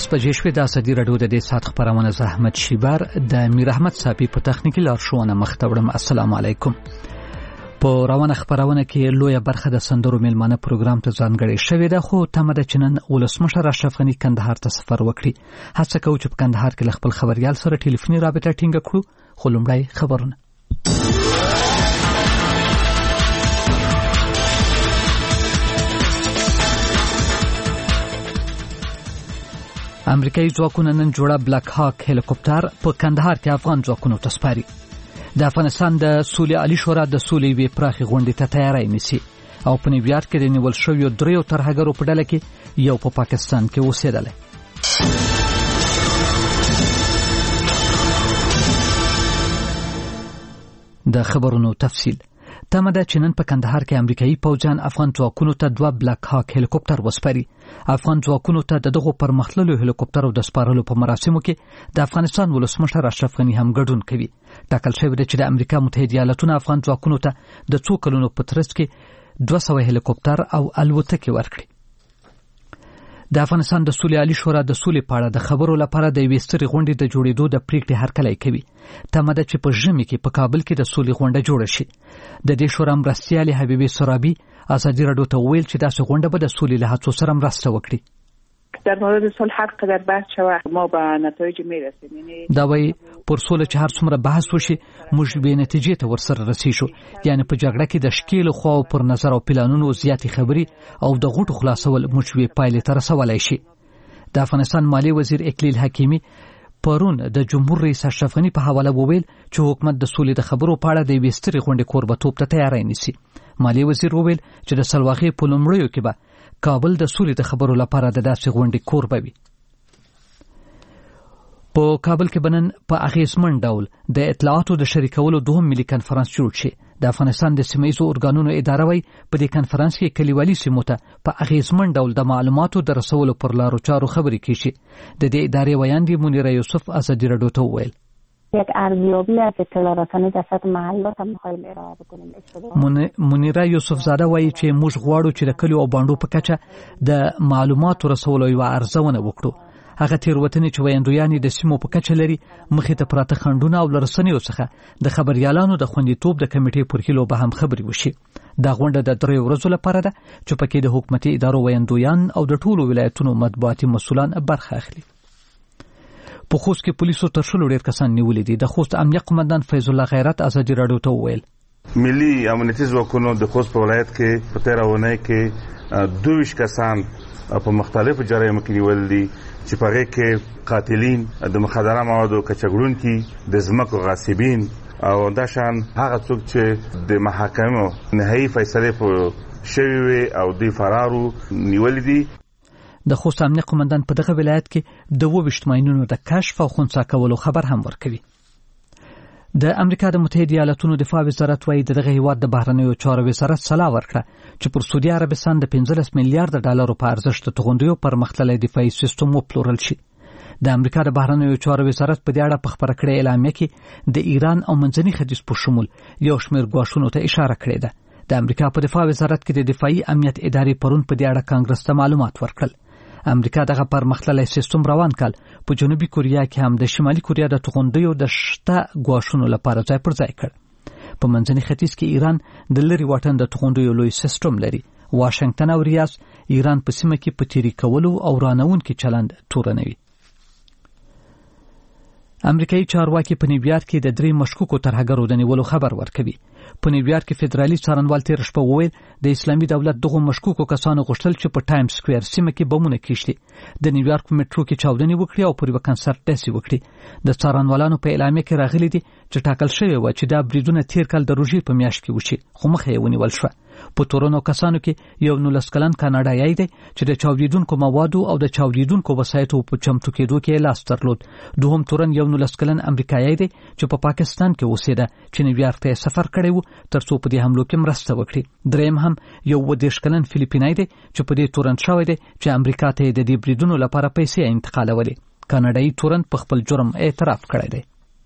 10 بجې شوې د ازادي راډیو د دې ساعت خبرونه زحمت شیبر د میر احمد صاحب په تخنیکی لارښوونه مختوړم. السلام علیکم. په روانه خبرونه کې لویه برخه د سندرو میلمانه پروګرام ته ځانګړې شوې ده، خو تمه ده چې نن ولسمشر اشرف غني کندهار ته سفر وکړي. هڅه کوو چې په کندهار کې خپل خبريال سره ټلیفوني رابطه ټینګه کړو، خو لومړی خبرونه. امریکایي ځواکونه نن جوړه بلاک هاک هلیکوپټر په کندهار کې افغان ځواکونو ته سپاري. د افغانستان د سولې عالی شورا د سولې وی پراخي غونډې ته تیاری نیسي او په نیویارک کې د نیول شویو دریو ترهګرو په ډله کې یو په پاکستان کې اوسېدلی. د خبرونو تفصیل. تمه ده چې نن په کندهار کې امریکایي پوځیان افغان ځواکونو ته 2 بلاک هاک هلیکوپټر وسپاري. افغان ځواکونو ته دغه پرمختللو هلیکوپټرو د سپارلو په مراسمو کې د افغانستان ولسمشر اشرف غني هم ګډون کوي. ټاکل شوی دی چې د امریکا متحده ایالاتونو افغان ځواکونو ته د 2 کلونو په ترڅ کې 200 هلیکوپټر او الوتکې ورکړي. د افغانستان د سولې عالی شورا د سولې په اړه د خبرو لپاره د یوې سترې غونډې د جوړېدو د پریکړې هرکلی کوي. تمه ده چې په ژمي کې په کابل کې د سولې غونډه جوړه شي. د دې شورا مرستیالې حبیبي سرابي ازادي راډیو ته ویل چې داسې غونډه به د سولې له هڅو سره مرسته وکړي. در مورد صلح هر قدر بحث شوه ما به نتایج میرسیم. دا وایي پر سوله چې هر څومره بحث وشي موږ به نتیجې ته ورسره رسیږو. یعنی په جګړه کې د شکیل خو پر نظر او پلانونو زیاتې خبري او د غوټو خلاصول موږ به پایلې ته رسولای شي. د افغانستان مالی وزیر اکلیل حکیمی پرون د جمهور رئیس اشرف غني په حواله وویل چې حکومت د سولې د خبرو په اړه د یوې سترې غونډې کوربتوب ته تیاری نیسي. مالی وزیر وویل چې د سلواغې په لومړیو کې به کابل د سولې د خبرو لپاره د داسې غونډې کوربه وي. په کابل کې بنن په اغیزمن ډول د اطلاعاتو د شریکولو دوهم ملي کنفرانس جوړ شي. د افغانستان د سیمه‌ییزو ارګانونو اداره وایي په دې کنفرانس کې کلیوالي سیمو ته په اغیزمن ډول د معلوماتو د رسولو پر لارو چارو خبرې کیږي. د دې ادارې ویاندې منیره یوسف ازادي راډیو ته وویل یک ارزیابی از اطلاع رسانی در سطح محلات هم می‌خوایم ارائه بکنیم. منیره یوسف زاده وایي چې موږ غواړو چې د کلیو او باندو په کچه د معلوماتو رسولو یو ارزونه وکړو. هغه تیروتنې چې ویاندویان د سیمو په کچه لري مخې ته پراته خنډونه او لرسنیو څخه د خبريالانو د خوندیتوب د کمیټې پر هیلو به هم خبري وشي. دا غونډه د 3 ورځو لپاره ده چې پکې د حکومتي ادارو ویاندویان او د ټولو ولایتونو مطبوعاتي مسؤلان برخه اخلي. په خوست کې پولیسو تر شلو ډیر کسان نیولې دي. د خوست امنیه قومندان فیض الله غیرت ازادي راډیو ته وویل ملي امنیتي ځواکونو د خوست په ولایت کې په 13 ونې کې 22 کسان په مختلفو جرایمو کې نیول دي چې په هغه کې قاتلین، د مخدره موادو کچګړونکي، د ځمکو غاصبین او دا شان هغه څوک چې د محاکمو نهایي فیصله په شوی وي او د فرارو نیول دي. د خوست امنیه قومندان په دغه ولایت کې د 22 ماینونو د کشف او خنثی کولو خبر هم ورکوي. د امریکا د متحده ایالاتونو دفاع وزارت وايي دغه هیواد د بهرنیو چارو وزارت صلاح ورکړه چې پر سعودي عربستان د 15 میلیارډ ډالرو په ارزښت د توغندیو پرمختللي دفاعي سیستم وپلورل شي. د امریکا د بهرنیو چارو وزارت په دې اړه په خبره کړې اعلامیه کې د ایران او منځني ختیځ په شمول یو شمېر ګواښونو ته اشاره کړې ده. د امریکا په دفاع وزارت کې د دفاعي امنیت ادارې پرون په دې اړه کانګرس ته معلومات ورکړل. امریکا دغه پرمختللي سیستم روان کال په جنوبي کوریا کې هم د شمالي کوریا د توغندیو د شته ګواښونو لپاره ځای پر ځای کړ. په منځني ختیځ کې ایران د لری واټن د توغندیو لوی سیستم لري. واشنگټن او ریاض ایران په سیمه کې په تیری کولو او رانونکو چلند تورنوي. امریکایي چارواکي په نیویارک کې د 3 مشکوکو ترهګرو د نیولو خبر ورکوي. په نیویارک کې فدرالي څارنوال تیر شپه وویل د اسلامي دولت دغه مشکوکو کسانو غوښتل چې په ټایم سکوير سیمه کې بمونه کیشتي. د نیویارک په میټرو کې چاودنې وکړي او پر یو کنسرت داسې وکړي. د څارنوالانو په اعلامیه کې راغلي دي چې ټاکل شوی و چې دا بریدونه تیر کال د روژې په میاشت کې وشي، خو مخه یې ونیول شو. په تورونو کسانو کې یو 19 کلن کاناډایي دی چې د چاودیدونکو موادو او د چاودیدونکو وسایطو په چمتو کېدو کې لاس درلود. دوهم تورن یو 19 کلن امریکایي دی چې په پاکستان کې اوسېده چې نیویارک ته سفر کړی و ترڅو په دې حملو کې مرسته وکړي. دریم هم یو 20 کلن فلیپینای دی چې په دې تورن شوی دی چې امریکا ته د دې بریدونو لپاره پیسې انتقالولې. کاناډایي تورن په خپل جرم اعتراف کړی دی.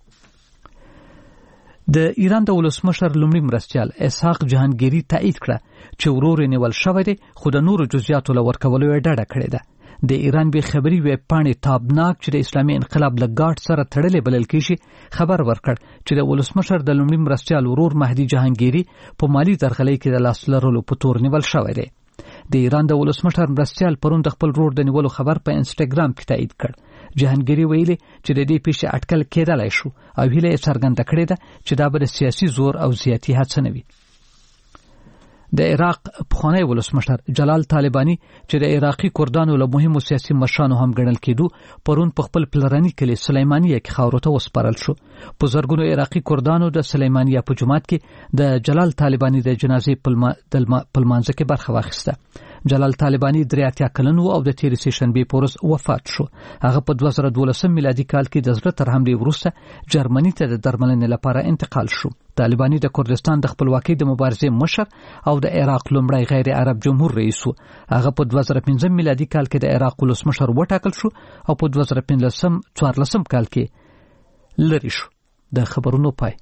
د ایران د ولسمشر لومړي مرستیال اسحاق جهانگیری تایید کړه چې ورور نیول شوی دی، خو د نورو جزئیاتو لور کولو یې ډاډه کړې ده. د ایران به خبري ویب پاڼې تابناک چې د اسلامي انقلاب له ګارد سره تړلې بلل کېږي خبر ورکړ چې د ولسمشر د لومړي مرستیال ورور مهدي جهانگیري په مالی درغلۍ کې د لاس لرلو په تور نیول شوی دی. د ایران د ولسمشر مرستیال پرون د خپل ورور د نیولو خبر په انسټاګرام کې تایید کړ. جهانگیري ویلي چې د دې پیښې اټکل کېدلای شو او هیله یې څرګنده کړې ده چې دا به د سیاسي زور او زیاتی هڅه نه وي. د عراق پخوانی ولسمشر جلال طالبانی چې د عراقي کردانو له مهمو سیاسي مشرانو هم ګڼل کېدو پرون په خپل پلرني کلي سلیمانیه کې خاورو ته وسپارل شو. په زرګونو عراقي کردانو د سلیمانیه په جومات کې د جلال طالبانی د جنازې په لمانځه کې برخه واخیسته. جلال طالبانی 83 کلن او د تیر سیشنبه پورس وفات شو. هغه په 2012 میلادي کال کې د زړه تر حملې وروسته جرمني ته د درملنې لپاره انتقال شو. طالبانی د کردستان د خپلواکۍ د مبارزې مشر او د عراق لومړی غیر عرب جمهور رئیس و. هغه په 2015 میلادي کال کې د عراق ولسمشر وټاکل شو او په 2014 کال کې لری شو. د خبرونو پای.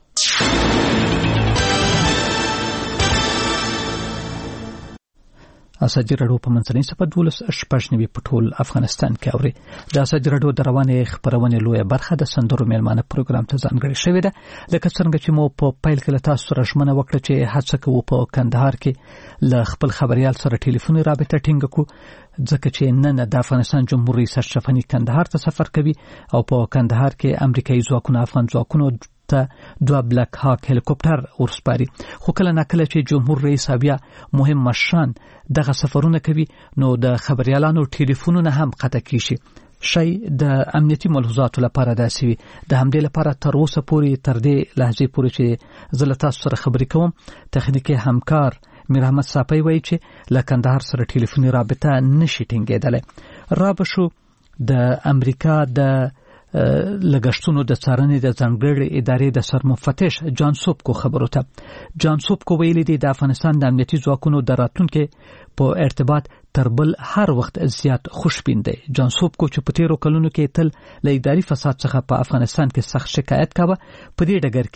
اساجي رادیو په منځنۍ صفه 12 په ټول افغانستان کې اوري. د اساجي رادیو د روانې خبرونه لویه برخه د سندرو میلمانه پروګرام ته ځانګړې شوې ده. لکه څنګه چې مو په پیل کې تاسو سره ژمنه وکړه چې هڅه کوو په کندهار کې له خپل خبريال سره ټلیفوني رابطه ټینګ کړو، ځکه چې نن د افغانستان جمهور رئیس اشرف غنی کندهار ته سفر کوي او په کندهار کې امریکایي ځواکونه افغان ځواکونو ته 2 بلاک هاک هلیکوپټر ورسپاري. خو کله ناکله چې جمهور رئیس بیا مهم مشران دغه سفرونه کوي نو د خبريالانو ټلیفونونه هم قطع کیږي. شي د امنیتي ملحوظاتو لپاره داسې وي. د همدې لپاره تر اوسه پورې تر دې لحظې پورې چې زه له تاسو سره خبرې کوم تخنیکی همکار میر احمد صافی وایي چې له کندهار سره ټلیفوني رابطه نشي ټینګېدلی. را بشو د امریکا د لګښتونو د څارنې د ځانګړې ادارې د سرمفتش جان سوبکو خبرو ته. جان سوبکو ویلي دی د افغانستان د امنیتي ځواکونو د راتلونکي په ارتباط تر بل هر وخت زیات خوشبین دی. جان سوبکو چې په تیرو کلونو کې تل له اداري فساد څخه په افغانستان کې سخت شکایت کاوه، په دې ډګر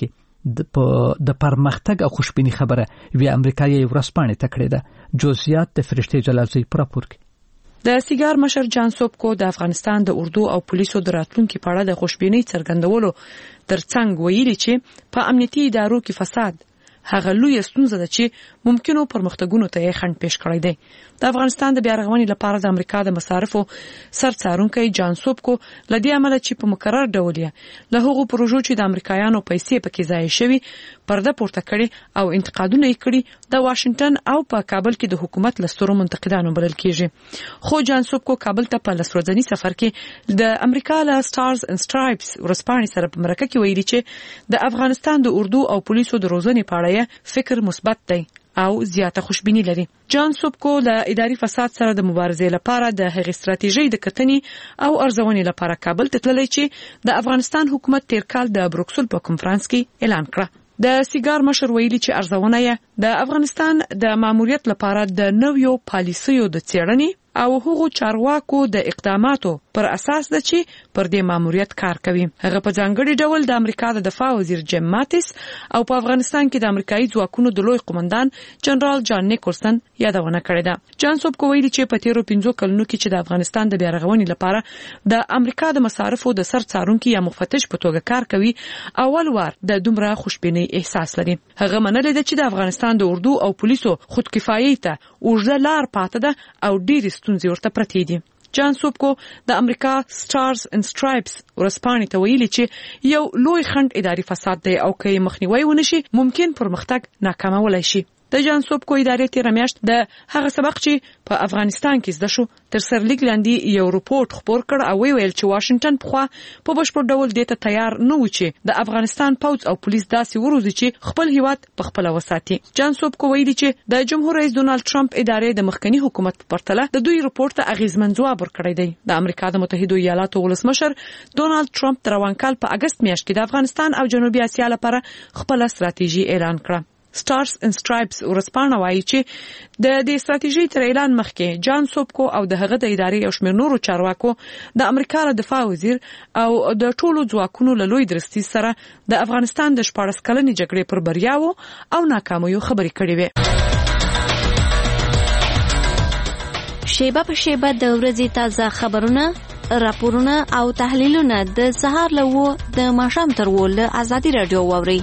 کې د پرمختګ او خوشبینی خبره وی امریکایي ورسپانې تکړه ده. جزئیات د فرشته جلالزی پر راپور کې. د سیګار مشر جان سوبکو د افغانستان د اردو او پولیسو د راتلونکي په اړه د خوشبینۍ څرګندولو ترڅنګ ویلي چې په امنیتي ادارو کې فساد هغه لوی ستونزه ده چې ممکنو پرمختګونو ته یې خنډ پیش کړی دی. د افغانستان د بیارغونې لپاره د امریکا د مصارفو سرڅارونکي جان سوبکو لدی عمل چې په مقرر ډول یې له هغو پروژو چې د امریکایانو پیسې پکې ضایع شوي پرده پورته کړي او انتقادونه یې کړي د واشنگټن او په کابل کې د حکومت لسترو منتقدانو بلل کېږي. خو جان سوبکو کابل ته په لسورځنی سفر کې د امریکا له سټارز اینډ سټرایپس ورسپانې سره په مرکه کې ویلي چې د افغانستان د اردو او پولیسو د روزنې په اړه فکر مثبت دی او زیاته خوشبینی لري. جان سوبکو له اداري فساد سره د مبارزې لپاره د هغې ستراتیژي د کتنې او ارزونې لپاره کابل ته تللی چې د افغانستان حکومت تیر کال د بروکسل په کنفرانس کې اعلان کړ. د سیګار مشر ویلي چې ارزونه یې د افغانستان د ماموریت لپاره د نویو پالیسیو د څېړنې او هغو چارواکو د اقداماتو پر اساس ده چې پر دې ماموریت کار کوي. هغه په ځانګړي ډول د امریکا د دفاع وزیر جیم ماتیس او په افغانستان کې د امریکایي ځواکونو د لوی قومندان جنرال جان نیکلسن یادونه کړې ده. جان سوبکو ویلي چې په تیرو 15 کلونو کې چې د افغانستان د بیارغونې لپاره د امریکا د مصارفو د سرڅارونکي یا مفتش په توګه کار کوي اول وار د دومره خوشبینۍ احساس لري. هغه منلې ده چې د افغانستان د اردو او پولیسو خودکفایي ته اوږده لار پاتې ده او ډېر ستونزې ورته پرتې دي. جان سوبکو د امریکا سټارز اینډ سټرایپس ورسپانې ته ویلي چې یو لوی خنډ اداري فساد دی او که مخنیوي ونشي ممکن پرمختګ ناکامولای شي. د جان سوبکو ادارې تیر میاشت د هغه سبق چې په افغانستان کې زده شو تر سرلیک لاندې یو رپورت خپور کړ او ویل چې واشنگټن په بشپړ ډول دې ته تیار نه و چې د افغانستان پوځ او پولیس داسې وروزي چې خپل هیواد په خپل وساتي. جان سوبکو ویلي چې د جمهور رئیس ډونالد ټرمپ ادارې د مخکنی حکومت په پرتله د دوی رپورت ته اغیزمن ځواب ورکړی دی. د امریکا د متحده ایالاتو ولسمشر ډونالد ټرمپ د روان کال په اگست میاشت کې د افغانستان او جنوبي اسیا لپاره خپل ستراتیژي اعلان کړه. سټارز اینډ سټرایپس ورسپانه وایي چې د دې ستراتیژي تر اعلان مخکې جان سوبکو او د هغه د ادارې او شمېر نورو چارواکو د امریکا د دفاع وزیر او د ټولو ځواکونو له لوی درستیز سره د افغانستان د 14 کلنې جګړې پر بریاوو او ناکامیو خبرې کړې وې. شیبه په شیبه د ورځې تازه خبرونه، راپورونه او تحلیلونه د سهار له 9 د ماښام تر 10 له ازادي رادیو واورئ.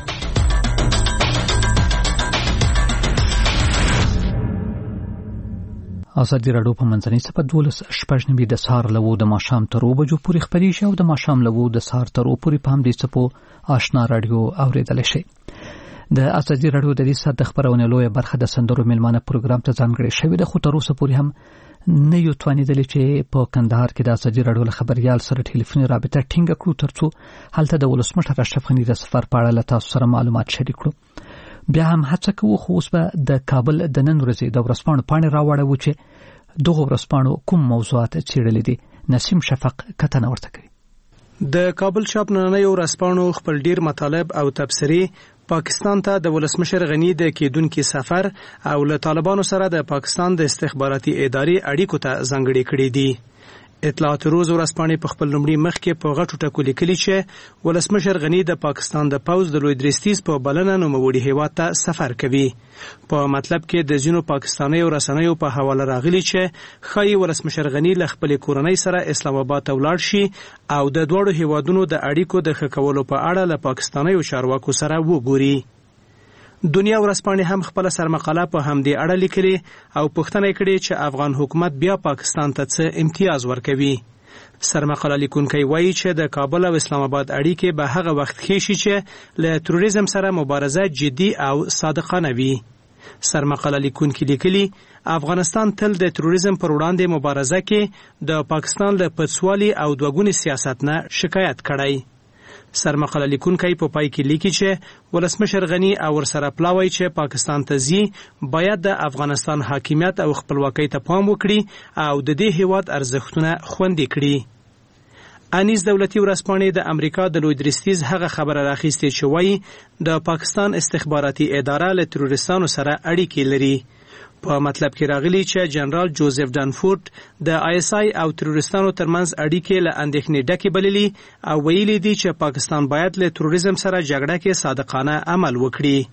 ازادي رادیو په منځنۍ صفحه 12 د سهار له 9 د ماښام تر 10 بجو پورې خبرې شي او د ماښام له 9 د سهار تر 10 پورې په همدې صفحو آشنا رادیو اوریدل شي. د ازادي رادیو د دې ساعت د خبرونې لویه برخه د سندرو میلمانه پروګرام ته ځانګړې شوې ده، خو تر اوسه پورې هم نه یو توانیدل چې په کندهار کې د ازادي رادیو له خبريال سره ټلیفوني رابطه ټینګه کړو ترڅو هلته د ولسمشر اشرف غني د سفر په اړه له تاسو سره معلومات شریک کړو. بیا هم هڅه کوو خو اوس به د کابل د نن ورځې د ورځپاڼو پاڼې راوړو چې دغه ورځپاڼو کوم موضوعات څیړلې دي. نسیم شفق کتنه ورته کوي. د کابل شاپ نننۍ ورځپاڼو خپل ډیر مطالب او تبصرې پاکستان ته د ولسمشر غنی د کېدونکو سفر او له طالبانو سره د پاکستان د استخباراتي ادارې اړیکو ته ځانګړې کړې دي. اطلاعات روز ورځپاڼې په خپل لومړي مخ کې په غټو ټکو لیکلي چې ولسمشر غنی د پاکستان د پوز د لوی درستیز په بلنه نوموړي هیواد ته سفر کوي. په مطلب کې د ځینو پاکستاني رسنیو په حواله راغلي چې خای ولسمشر غنی له خپل کورنۍ سره اسلام آباد ته ولاړ شي او د دوړو هیوادونو د اړیکو د ښه کولو په اړه له پاکستاني چارواکو سره وګوري. دنیا ورځپاڼې هم خپل سرمقاله په همدې اړه لیکلي او پوښتنه کړې چې افغان حکومت بیا پاکستان ته څه امتیاز ورکوي. سرمقاله لیکونکي وایي چې د کابل او اسلام آباد اړیکې به هغه وخت ښې شي چې له تروریزم سره مبارزه جدي او صادقانه وي. سرمقاله لیکونکي لیکلي افغانستان تل د تروریزم پر وړاندې مبارزه کې د پاکستان له پڅوالي او دوګونی سیاست نه شکایت کړی. سرمقاله لیکونکي په پای کې لیکي چې ولسمشر غنی او ورسره پلاوی چې پاکستان ته ځي باید د افغانستان حاکمیت او خپلواکۍ ته پام وکړي او د دې هیواد ارزښتونه خوندي کړي. انیس دولتي ورځپاڼې د امریکا د لوی درستیز هغه خبره راخیستې چې وایي د پاکستان استخباراتي اداره له تروریستانو سره اړیکې لري. په مطلب کې راغلي چې جنرال جوزف ډانفورد د آی اس آی او تروریستانو ترمنځ اړیکې له اندېښنې ډکې بللي او ویلي دي چې پاکستان باید له تروریزم سره جګړه کې صادقانه عمل وکړي.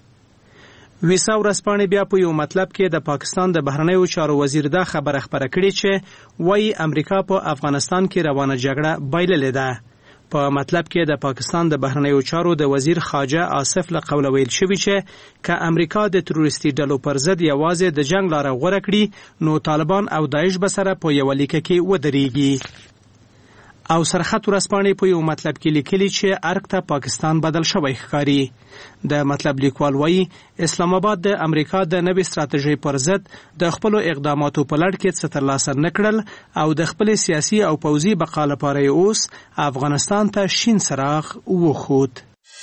ویسا ورځپاڼې بیا په یو مطلب کې د پاکستان د بهرنیو چارو وزیر دا خبره خپره کړې چې وایي امریکا په افغانستان کې روانه جګړه بایللې ده. په مطلب کې د پاکستان د بهرنیو چارو د وزیر خواجه آصف له قوله ویل شوی چې که امریکا د تروریستي ډلو پر ضد یوازې د جنگ لاره غوره کړي نو طالبان او داعش به سره په یو لیکه کې ودرېږي. او سرخط ورځپاڼې په یو مطلب کې لیکلي چې ارګ ته پاکستان بدل شوی ښکاري. د مطلب لیکوال وایي اسلام آباد د امریکا د نوې ستراتیژۍ پر ضد د خپل اقداماتو په لړ کې څه ترلاسه نکړل او د خپل سیاسي او پوځي بقا لپاره اوس افغانستان ته شین څراغ وخوت.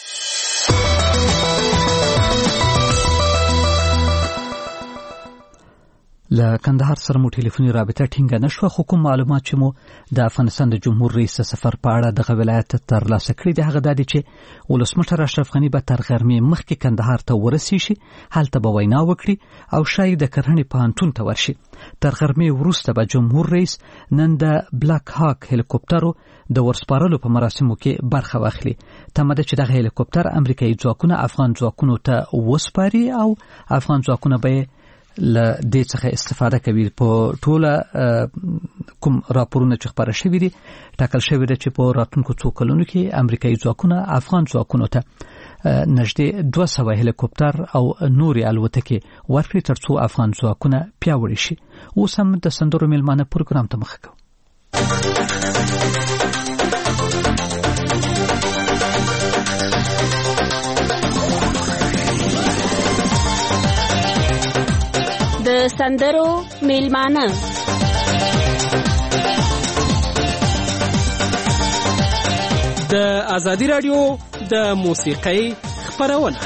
له کندهار سره مو ټلیفوني رابطه ټینګه نشوه، خو کوم معلومات چې مو د افغانستان د جمهور رئیس سفر په اړه دغه ولایت ترلاسه کړي دي هغه دا دي چې ولسمشر اشرف غني به تر غرمې مخکې کندهار ته ورسیږي، هلته به وینا وکړي او شاید د کرهڼې پوهنتون ته ورشي. تر غرمې وروسته به جمهور رئیس نن د بلاک هاک هلیکوپټرو د ورسپارلو په مراسمو کې برخه واخلي. تمه ده چې دغه هلیکوپټر امریکایي ځواکونه افغان ځواکونو ته وسپاري او افغان ځواکونه به له دې څخه استفاده کوي. په ټوله کوم راپورونه چې خبره شوي دي ټاکل شوی دی چې په راتلونکو څو کلونو کې امریکایي ځواکونه افغان ځواکونو ته نږدې 200 هلیکوپټر او نورې الوتکې ورکړي ترڅو افغان ځواکونه پیاوړي شي. اوس هم د سندرو میلمانه پروګرام ته مخه کوو. د سندرو میلمانه د ازادي رادیو د موسیقۍ خبرونه.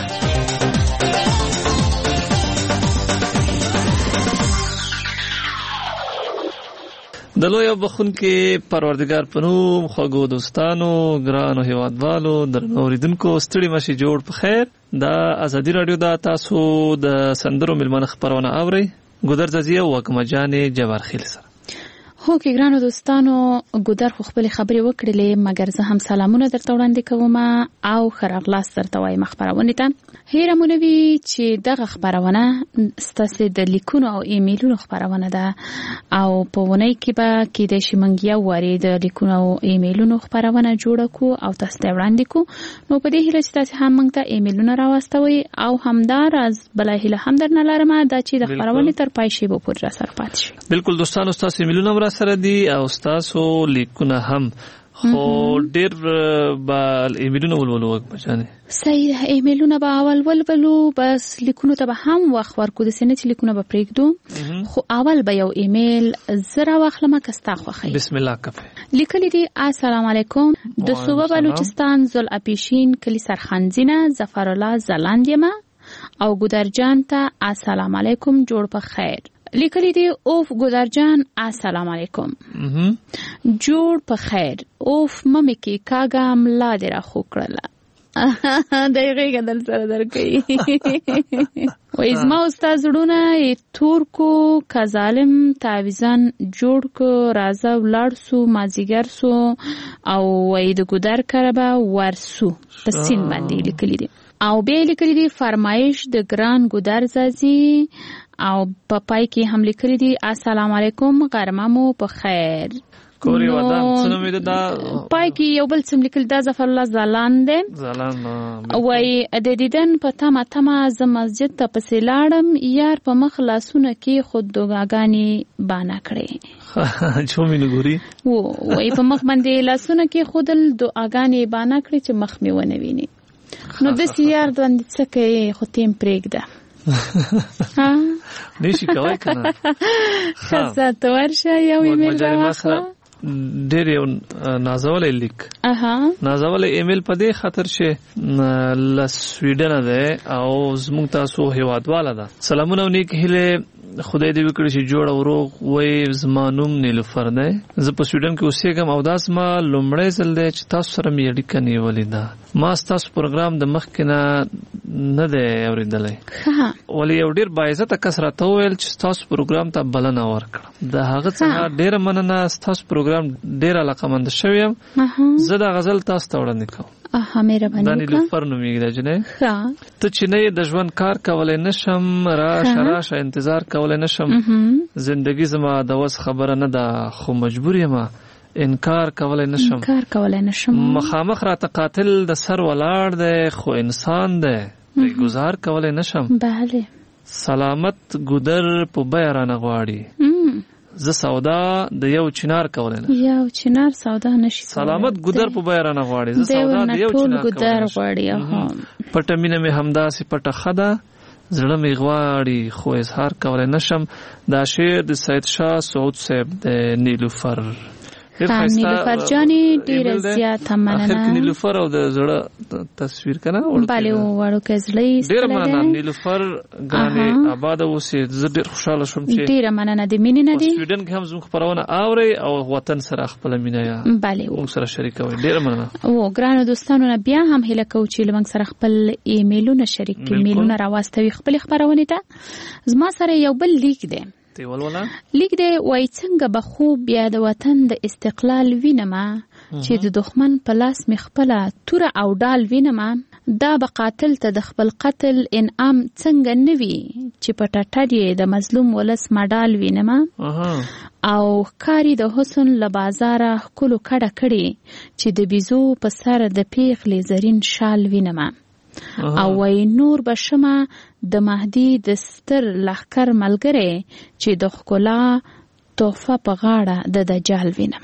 د لوی بخونکي پروردگار پنوم خوږو دوستانو ګرانو هیوادوالو درنو اوریدونکو ستړي مشي جوړ په خیر. د ازادي رادیو د تاسو د سندرو میلمانه خبرونه اوري ګودر ززیه او حکمجان جوارخیل سره هو کې ګرانو دوستانو ګودر خو خپل خبرې وکړلې مګر زه هم سلامونه درته وړاندې کوم او ښه راغلاست درته وایم خبرونه ته. هیره مونوي چې دغه خبرونه ستاسو د لیکونو او ایمیلونو خبرونه ده او په ونی کې به کې د شمنګیا وری د لیکونو او ایمیلونو خبرونه جوړ کو او تاسو ته وړاندې کو. نو په دې هیله چې تاسو هم موږ ته ایمیلونه راوستوي او همدار از بل هیله هم درنه لرم دا چې د خبرونه تر پای شي به پوره سره پات شي. بالکل دوستانو تاسو ایمیلونه سره دي او تاسو لیکونه هم خو ډیر با ایمیلونه ولولو بچانه صحیح ایمیلونه به اول ولولو بس لیکونه ته به هم وخت ورکو د سینې لیکونه به پرېږدو خو اول به یو ایمیل زرا واخلم کستا خوخی. بسم الله کفه لیکلی دی السلام علیکم د صوبه بلوچستان زل اپیشین کلی سرخنزینه ظفرالله زلاندیمه او ګودرجان ته السلام علیکم جوړ په خیر. لیکلی دی اوف ګودرجان السلام علیکم جوړ په خیر اوف ممی کې کاګام لا درا خو کړله دغه غدل سره درکې و ازما استاد زړونه تورکو کظالم تعویزان جوړ کو رازه ولړ سو مازیګر سو او وې د ګودر کربا ورسو په سین باندې لیکلی دی او به لیکلی دی فرمایش د ګران ګودر زازي او په پای کې هم لیکلی دی السلام علیکم غرمه په خیر. کوري ودان څه نوم دا پای کې یو بل څه لیکل دا ظفرالله زلاند وای د دیدن په تمه ز مسجد ته پسې لاړم یار په مخ لاسونه کې خود دوګاګانی بانا کړې چومې نګوري وای په مخ باندې لاسونه کې خودل دوګاګانی بانا کړې چې مخ می ونه ویني. نو د سیار دوند څه کوي خو تیم پرېږده نشي کوي کنه خاصه تورشه یو ایمیل راوخه ډېر یو نازولې لیک نازولې ایمیل په دې خاطر چې ل سویډن ده او زموږ تاسو هیوادواله ده. سلامونه نیک هیله خدای دې وکړي چې جوړ او روغ وې زمانوم نیلوفر ده. زه په سویډن کې اوسېږم او داس ما لومړی ځل دی چې تاسو سره مې اړیکه نیولې ده. ما تاسو پروګرام د مخکې نه دی اورېدلی ولې یو ډېر باعزته کس راته وویل چې تاسو پروګرام ته بلنه ورکړه. د هغه څخه ډېره مننه. تاسو پروګرام ډېر علاقمند شوی یم. زه دا غزل تاسو ته وړاندې کوم. مهرباني وکړه. نیلوفر نومیږي دا جنې ته چې نه د ژوند کار کولای نشم راشه انتظار کولای نشم زندگی زما د وس خبره نه ده خو مجبور یم انکار کولای نشم مخامخ را ته قاتل د سر ولاړ دی خو انسان دی گزار کولای نشم. بله سلامت ګودر په بیرانه غواړي زه سودا د یو چنار کولای نشم. یو چنار سودا نشي. سلامت ګودر په بیرانه غواړي زه سودا د یو چنار ګودر غواړي. پټه مینه مې همدا سي پټه خده زړه مې غواړي خو اظهار کولای نشم. دا شعر د سید شاه سعود صاحب د نیلوفر. نیلوفر جانی ډیر زیات مننه. اخر کې نیلوفر او د زړه تصویر کنه بله وړو کې زړه ډیر مننه. نیلوفر ګرانه آباد اوسې زه ډیر خوشاله شوم چې ډیر مننه د مینې نه دی. سویډن کې هم زموږ خبرونه اوري او وطن سره خپل مینه یا بله موږ سره شریکوي. ډیر مننه. او ګرانو دوستانو بیا هم هیله کوم چې موږ سره خپل ایمیلونه شریک کړئ. ایمیلونه راوستوي خپل خبرونه ته. زما سره یو بل لیک دی لیک دی وای څنګه به خوب بیا د وطن د استقلال وینم چې د دښمن په لاس می خپل تور او ډال وینم دا به قاتل ته د خپل قتل انعام څنګه نوي چې په ټټړې د مظلوم ولس مډال وینم او کاری د حسن له بازاره کولو کډه کړي چې د بيزو په سر د پیغلې زرین شال وینم او وای نور بشمه د مهدی د ستر لخر ملګری چې د خکلا توفه په غاړه د دجال وینم.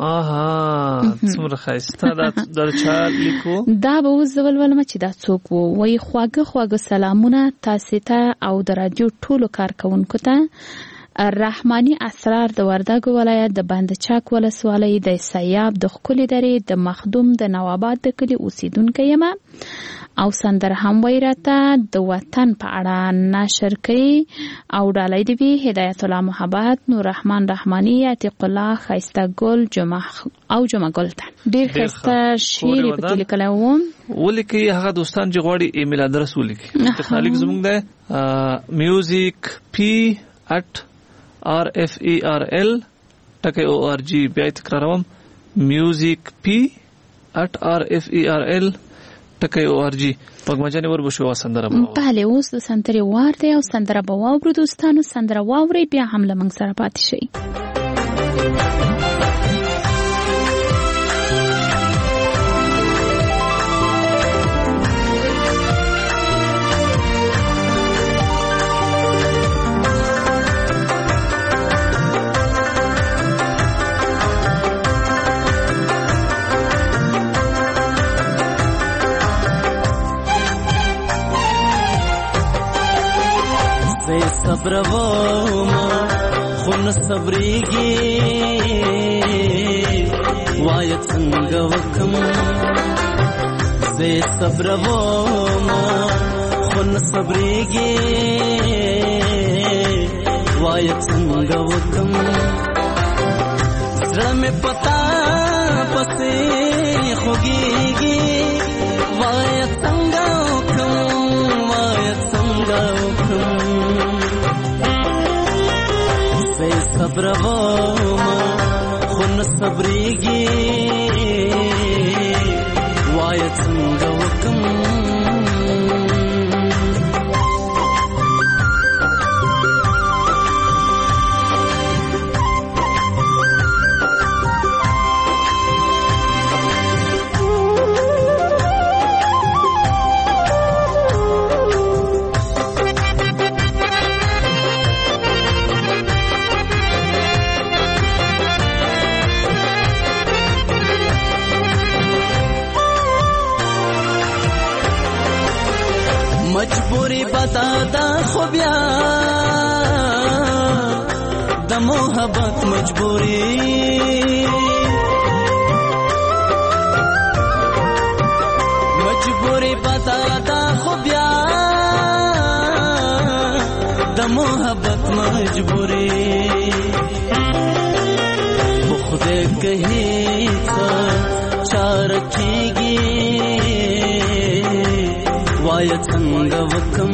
څومره ښایسته دا چا لیکو دا به اوس زه ولولم چې دا څوک و. وایي خواږه سلامونه تاسې ته او د راډیو ټولو کارکوونکو ته. رحماني اسرار د وردګو ولایت د بندچاک ولسوالۍ د سیاب د ښکلې درې د مخدوم د نواباد د کلي اوسیدونکی یم او سندر هم وایي راته د وطن په اړه نشر کوي او ډالۍ دې وي هدایت الله محبت نور رحمان رحماني عتیق الله ښایسته ګل جمعه ګل ته ډېر ښایسته شعر یې پکې لیکلی وم. ولیکئ هغه دوستان چې غواړي ایمیل ادرس ولیکي. تخنیک زموږ دی music@rferl .org. بیا تکراروم musicp@rferl.org. پګمجنې ور بشو سندره. بله اوس د سندرې وار دی او سندره به واورو دوستانو. سندره واوري بیا هم له موږ سره پاتې شئ. صبر وما خون صبرېږي وایت څنګه وکم زه صبر وما خون صبرېږي وایت څنګه وکم زړه مې پتا پسې خوږېږي وایت څنګه وکم وایت څنګه وکم صبر وما خون صبرېږي وایت څنګه وکم مجبوری بتا دا خو بیا د محبت مجبوری مجبوری بتا دا خو بیا د محبت مجبوری خدای کہی څه چار کیږي وایت څنګه وکم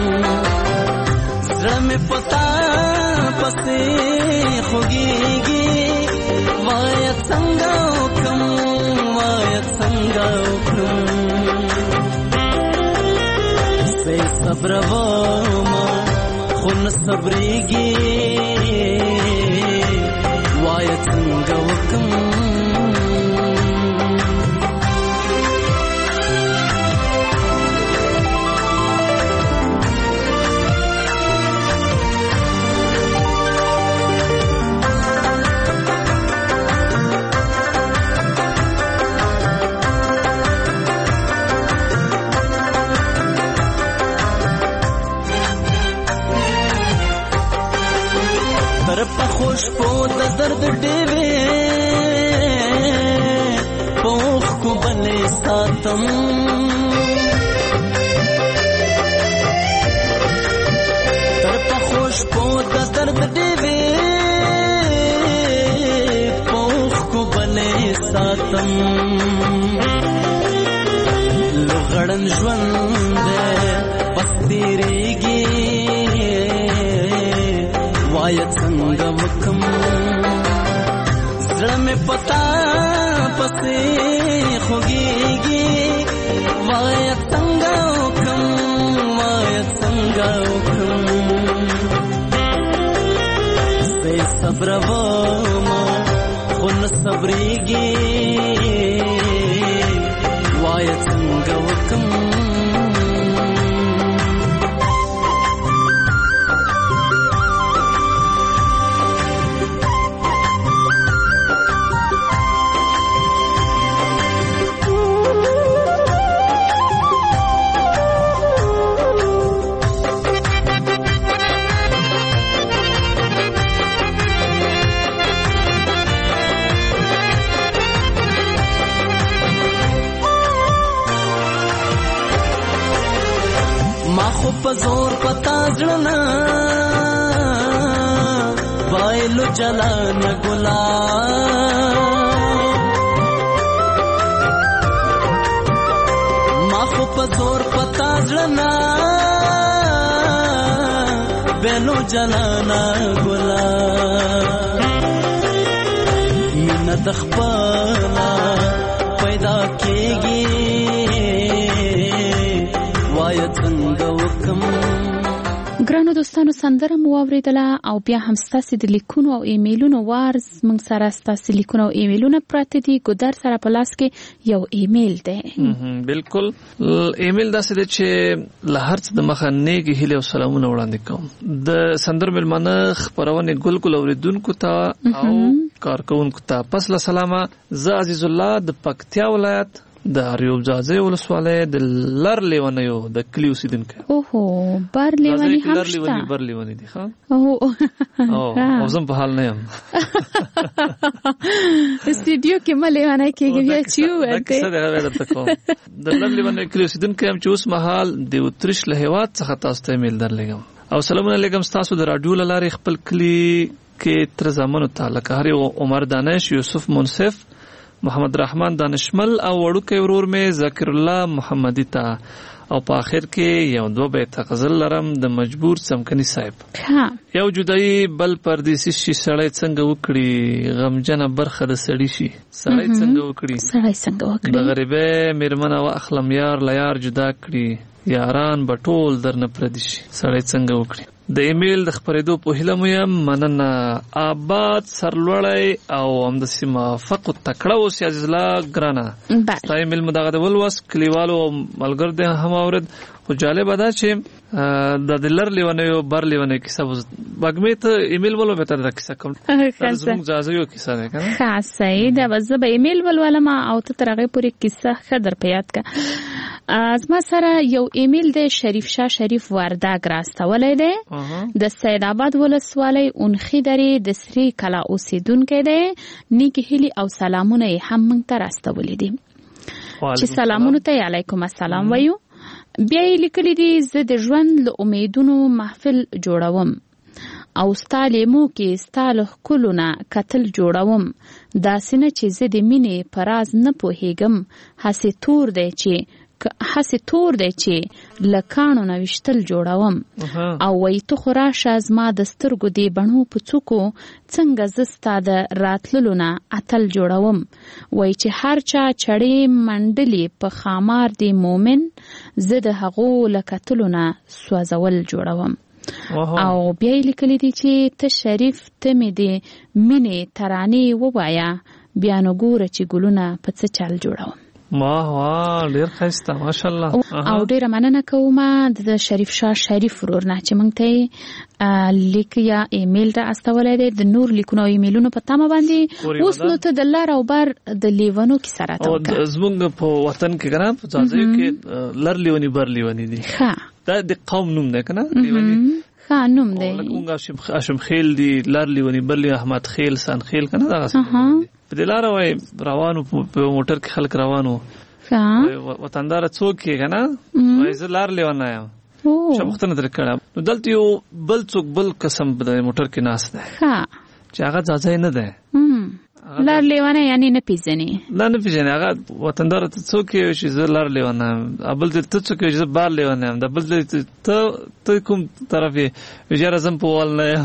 زړه مې پتا پسې خوږېږي وایت څنګه وکم وایت څنګه وکم زه صبر وما خون صبرېږي وایت څنګه وکم خوش په د درد ډېوې پوخ کو بلې ساتم تر په خوش په د درد ډېوې پوخ کو بلې ساتم لوغړن ژوند پس تیریږي وایت څنګه وکم زړه مې پتا پسې خوږېږي وایت څنګه وکم وایت څنګه وکم زه صبر وما خون صبرېږي وایت څنګه وکم پزور پتا ځړنا وایلو جلان ګلا ما خو پزور پتا ځړنا وایلو جلان ګلا تخپلا پیدا کېږي وای څنګه وکم. ګرانو دوستانو سندره مو واوریدله او بیا هم ستاسو د لیکونو او ایمیلونو وارز موږ سره ستاسو لیکونو او ایمیلونه پراته دي. ګودر سره په لاس کې یو ایمیل دی. بالکل ایمیل داسې دی چې له هر څه د مخه نیک هیله او سلامونه وړاندې کوم د سندر ملمنه خبرونه ګل اوریدونکو ته او کارکونکو ته. پس له سلامه زه عزیز الله د پکتیا ولایت د اریوب ځاځي ولسوالۍ د لر لیونیو د کلی اوسیدونکو. اوهو بر لیونی هم شته. بر لیونی دي ښا. او زم په حال نه یم. استودیو کې مې لیونی کېږي بیا چې ورته څه دغه درته کوم. د لر لیونی کلی اوسیدونکو هم چې اوس مهال د اتریش له هیواد څخه تاسو ته ایمیل درلګم او سلامونه علیکم. تاسو د رادیو لارې خپل کلی کې تر زمانو تعلق هر عمر دانش یوسف منصف محمد رحمان دانشمل او وړوکی ورور مې ذکر الله محمدی ته او په اخر کې یو دوه بیت غزل لرم د مجبور څمکني صاحب. یو جدای بل پردیسی شي سړی څنګه وکړي غمجنه برخه د سړی شي سړی څنګه وکړي د غریبه میرمنه او اخلم یار لیار جدا کړي یاران بټول درنه پردي شي سړی څنګه وکړي. د ایمیل د خبرېدو په هیله مو یم. مننه. آباد سرلوړی او همداسې موفق و تکړه اوسې عزیز الله ګرانه. ستا ایمیل مو دغه د ولوست کلیوالو او ملګرو دې هم اورېد. خو جالبه ده چې د لر لیونیو بر لیونیو کیسه وګمې ته ایمیل ولو به تر دا کیسه کوم زموږ ځاځیو کیسه ده کنه. ښه صحیح ده. بس زه به ایمیل ولولم او ته تر هغې پورې کیسه ښه در په یاد کړه. زما سره یو ایمیل دی شریف شاه شریف وردګ راستولی دی د سید آباد ولسوالۍ اونخې درې د سري کلا اوسیدونکی دی. نیکې هیلې او سلامونه یې هم موږ ته راستولی دي چې سلامونو ته یې علیکم السلام وایو. بیا یې لیکلی دي زه د ژوند له امیدونو محفل جوړوم او ستا لیمو کې ستا له ښکلو نه کتل جوړوم. داسې نه چې زه د مینې په راز نه پوهېږم هسې تور دی چې لکانو نه وشتل جوړوم. او وای ته خو راشه زما د سترګو دی بڼو په څوکو څنګه زه ستا د راتللو نه اتل جوړوم. وای چې هر چا چړې منډلې په خامار دی مومن زه د هغو لکتلو نه سوځول جوړوم. او بیا یې لیکلی دي چې ته شریف ته مې د مینې ترانې ووایه بیا نو ګوره چې ګلونه په څه چل جوړوم. واه ډیر ښایسته ماشاءالله. او ډیره مننه کوم د شریف شاه شریف ورور نه چې موږ ته لیک یا ایمیل را استولې ده. د نور لیکونو او ایمیلونو په تمه باندې اوس نو ته د لار او بر د لیونو کې سره تا وکړه. زموږ په وطن کې ګرام په ځاځي کې لر لیونی بر لیونی دي. دا د قوم نوم ده کنه لیونی. نوم دی لکه اشم خیل دی لر لیونی بر لی احمد خیل سان خیل کنه دا څه په دلار وای روانو په موټر کې خلک روانو وطندار څوک کې کنه وای زه لار لیونه یم شپختنه درکړم. نو دلته یو بل څوک بل قسم په موټر کې ناس ده چې هغه ځای نه ده لار لیونه یعنی نه پیژني نه پیژني هغه وطندار ته څوک چې زه لار لیونه ابل ته څوک چې زه بار لیونه د بل ته کوم طرفه وجره زم په وال نه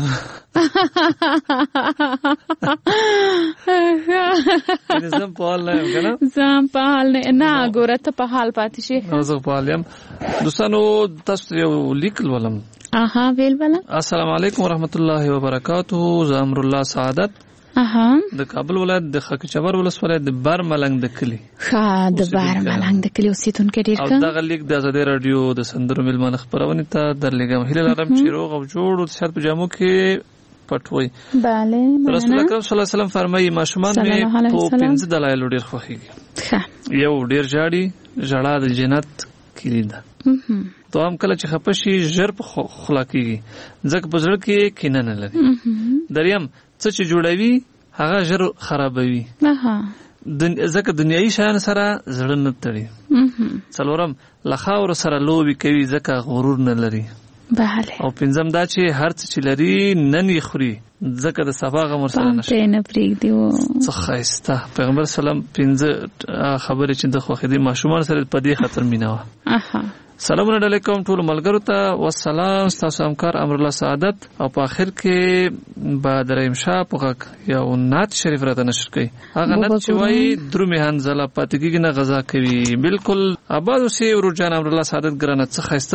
زم په حال نه کنه زم په حال نه ګوره ته په حال پاتې شي. زه په حال یم. دوستانو تاسو یو لیک ولم. ویل ولم. السلام علیکم ورحمت الله وبرکاتہ. زه امر الله سعادت د کابل ولایت د خاکچبر ولسوالۍ د برملنګ د کلی د برملنګ د کلی اوسیدونکو ډیر او دغه لیک د آزادۍ رادیو د سندرو ملمنه خبرونه ته درلګم. هیله لرم چې روغ او جوړ او صحت په جامو کې پټوي. bale رسول الله صلی الله علیه وسلم فرمایي ماشومان مې په 15 دلایل ډیر خوښيږي. یو ډیر ژاړي ژړا د جنت کلی ده. دوام کله چې خپشي ژر په خلاقيږي ځکه په زړه کې کینه نه لري. دریم څه چې جوړوي هغه ژر خرابوي ځکه دنیایي شیان سره زړه نه تړي. څلورم لخاور سره لوبي کوي ځکه غرور نه لري. بله. او پنځم دا چې هر څه چې لري نن یې خوري ځکه د صفا غمر سره نشته نه پرېږدي څه ښایسته پیغمبر سلام 15 خبرې چې د خوښېدې ماشومان سره په دې خاطر مینه وه. سلامونه علیکم ټول ملګرو ته والسلام. ستاسو همکار امرالله سعادت او په اخر کې به د رحیم شاه په غږ یو نعت شریف راته نشر کوي. هغه نعت چې وایي درومې حنظله پاتې کېږي نه غذا کوي. بالکل آباد اوسې ورور جان امرالله سعادت ګرانه څه ښایسته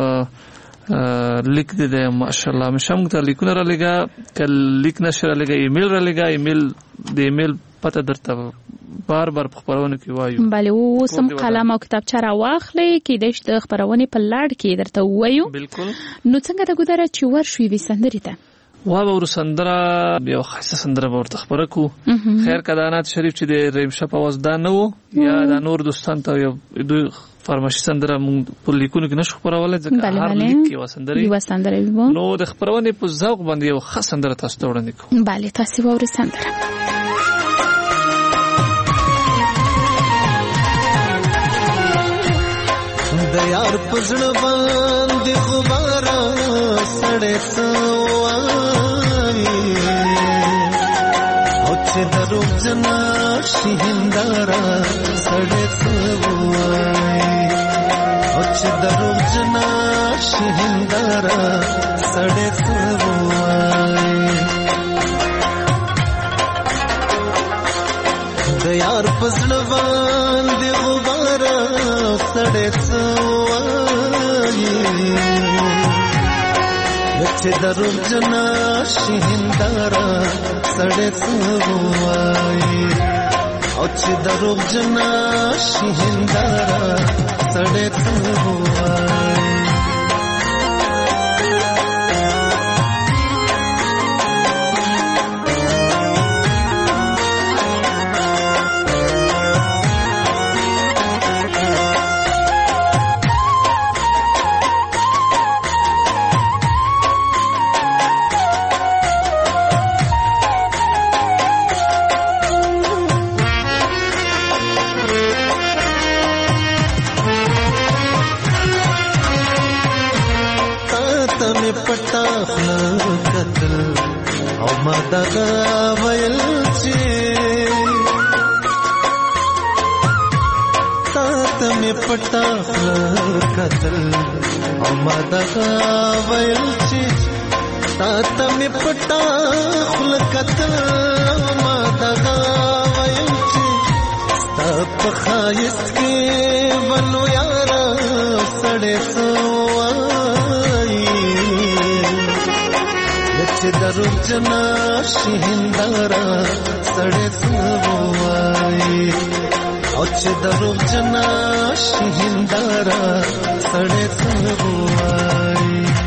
لیک دی ماشاءالله. مشه موږ ته لیکونه را لېږه که لیک نشي را لېږه ایمیل را لېږه. ایمیل د ایمیل پته درته بار بار په خبرونه کې وایو. بله اوس هم قلم او کتابچه راواخلئ کېدای شي د خبرونې په لړ کې درته ووایو. بالکل. نو څنګه د ګودره چې ورشوې وي سندرې ته وا به ورو سندره یو ښایسته سندره به ورته خبره کړو. خیر که دا نعت شریف چې د رحیم شاه په اواز دا نه و یا دا نور دوستان ته یو دوی فرمایشي سندره موږ په لیکونو کې نشو خپرولی ځکه هر لیک کې یوه سندره وي. نو د خپرونې په ذوق باندې یو ښه سندره تاسو ته وړاندې کوو. بله تاسې واورئ سندره. د یار پزړه باندې غباره سړې سوای او چې درو جنا شهندارا سړې سوای او چې درو جنا شهندارا سړې سوای د یار پزړه باندې غباره سړې سوای چې درو جنا شهندارا سړې سوای او چې درو جنا شهندارا سړې سوای پټا کتل او ما دغه ویل چې تا ته مې پټا کتل او ما دغه ویل چې تا ته مې پټا کتل او ما دغه ویل چې ستا په ښایست کې ونو یاره سړې چې درو جنا شهندارا سړې سوای او چې درو جنا شهندارا سړې سوای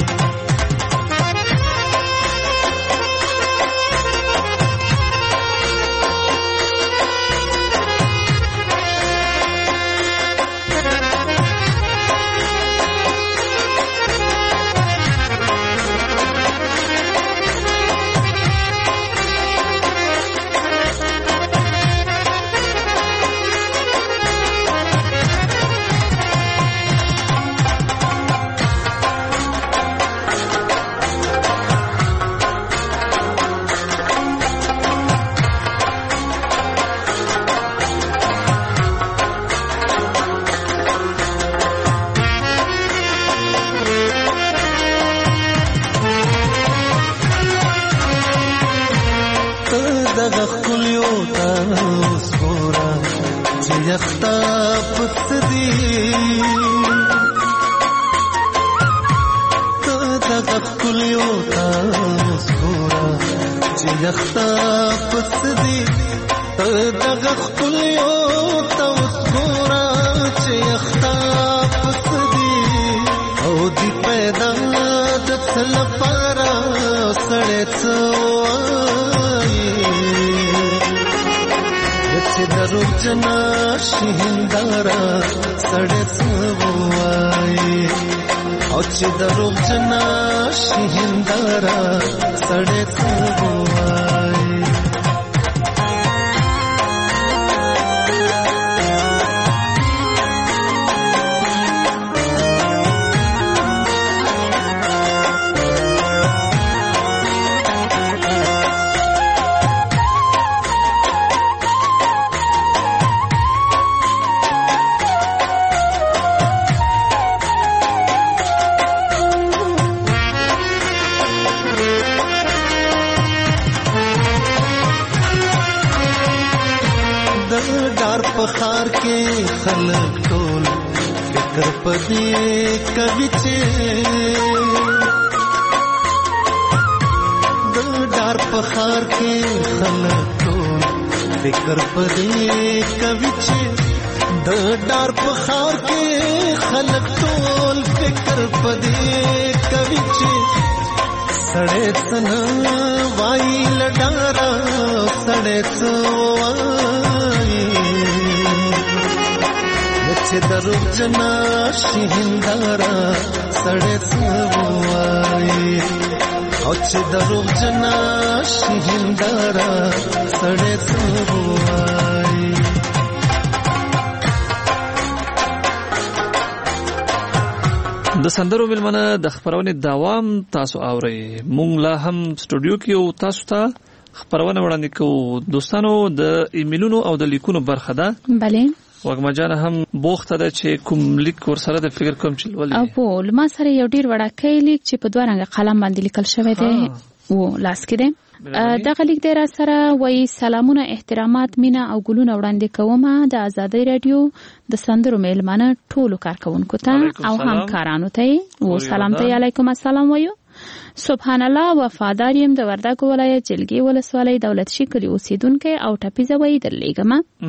دغه خلیو تاسو را چې یختا پڅدي دغه خلیو تاسو را چې یختا پڅدي دغه خلیو تاسو را چې یختا پڅدي او دی پیدا د څل پارا سړې چې درو جنا شهندارا سړې سوای او چې درو جنا شهندارا سړې سوای فکر پدې کوي چې د ډار په خار کې خلک ټول فکر پدې کوي چې د ډار په خار کې خلک ټول فکر پدې کوي چې سړې څنګه وای لډارا سړې څو وای چې درو جنا شهندارا سړې څو وای او چې درو جنا شهندارا سړې څو وای د سندرو ملمنه د خبرونې دوام تاسو اورئ. مونږ لا هم سټوډیو کې او تاسو ته خبرونه وړاندې کوو. دوستانو د ایمیلونو او د لیکونو برخه ده. بله وګما جان هم بوخته ده چې کوم لیک ورسره د فکر کوم چې ولې او په ما سره یو ډیر وړاکې لیک چې په دوه رنګ قلم باندې لیکل شوی دی او لاس کې دی. دغه لیک دی را سره وایي سلامونه احترامات مینا او ګلونه وړاندې کوم د آزادۍ رادیو د سندرو میلمانه ټولو کارکونکو ته او همکارانو ته او سلام ته علیکم السلام وایو. سبحان الله وفادار يم د وردګو ولایت جلګي ولسوالۍ دولت شي کلی اوسیدونکو او ټپیزه وای درلېګم.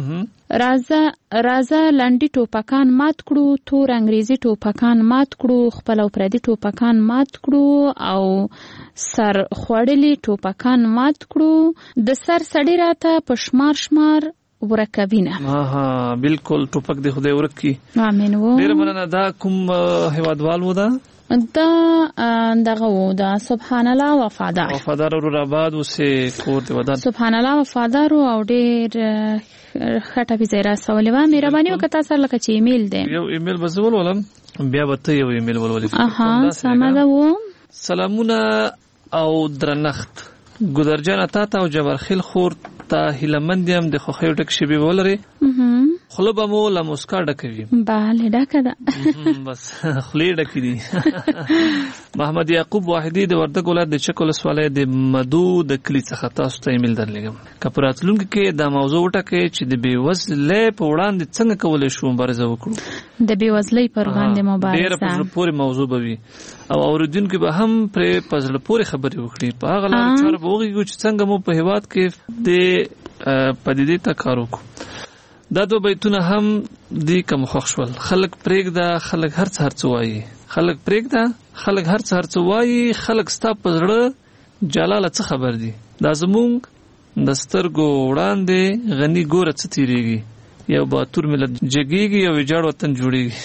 رازه لنډي ټوپکان مات کړو، تور انګريزي ټوپکان مات کړو، خپل او پردي ټوپکان مات کړو او سر خوړلي ټوپکان مات کړو. د سر سړی راته پشمار شمار ورکوینه. بالکل ټوپک دی خدای ورکی. امين و. ډیر مننه. دا کوم هیوادوال و دا دغه و دا سبحان الله وفادار ور آباد وسه کور دی ودان. سبحان الله وفادار او ډیر خټه به زیرا سوالې و مهرباني وکړه سره لکه چې ایمیل دی. یو ایمیل بزول ولم بیا به ته یو ایمیل ولولې. سمه و. سلامونه او درنښت ګودرجان تا او جبرخیل خور ته هیلمندیم د خوخیو ټک شی به ولري. خلبه مو لا مسکا ډکوي. bale ډکه ده. بس خلی ډکې دي. محمد یعقوب واحدی د وردګ ولایت د چکول سواله د مدو د کلی څخه تاسو ته ایمیل درلګم. کپراتلونګ کې د موضوع ټکه چې د بیوزلې په وړاندې څنګه کولای شو مبارزه وکړو. د بیوزلې پر وړاندې مبارزه ډېر په پوره موضوع بوي او اوریدونکو به هم پر پزله پوره خبرې وکړي. په هغه لار چار بوغي چې څنګه مو په هیواد کې د پدیدې ته کار وکړو. دا دو بیتونه هم دی کوم خوښول. خلک پرېګدا خلک هر څه وایي. خلک پرېګدا خلک هر څه وایي. خلک ستا په زړه جلاله څه خبر دي. دا زمونږ د سترګو وړاندې غني ګوره څه تیریږي. یو باتور ملت جګیږي یو ویجاړ وطن جوړیږي.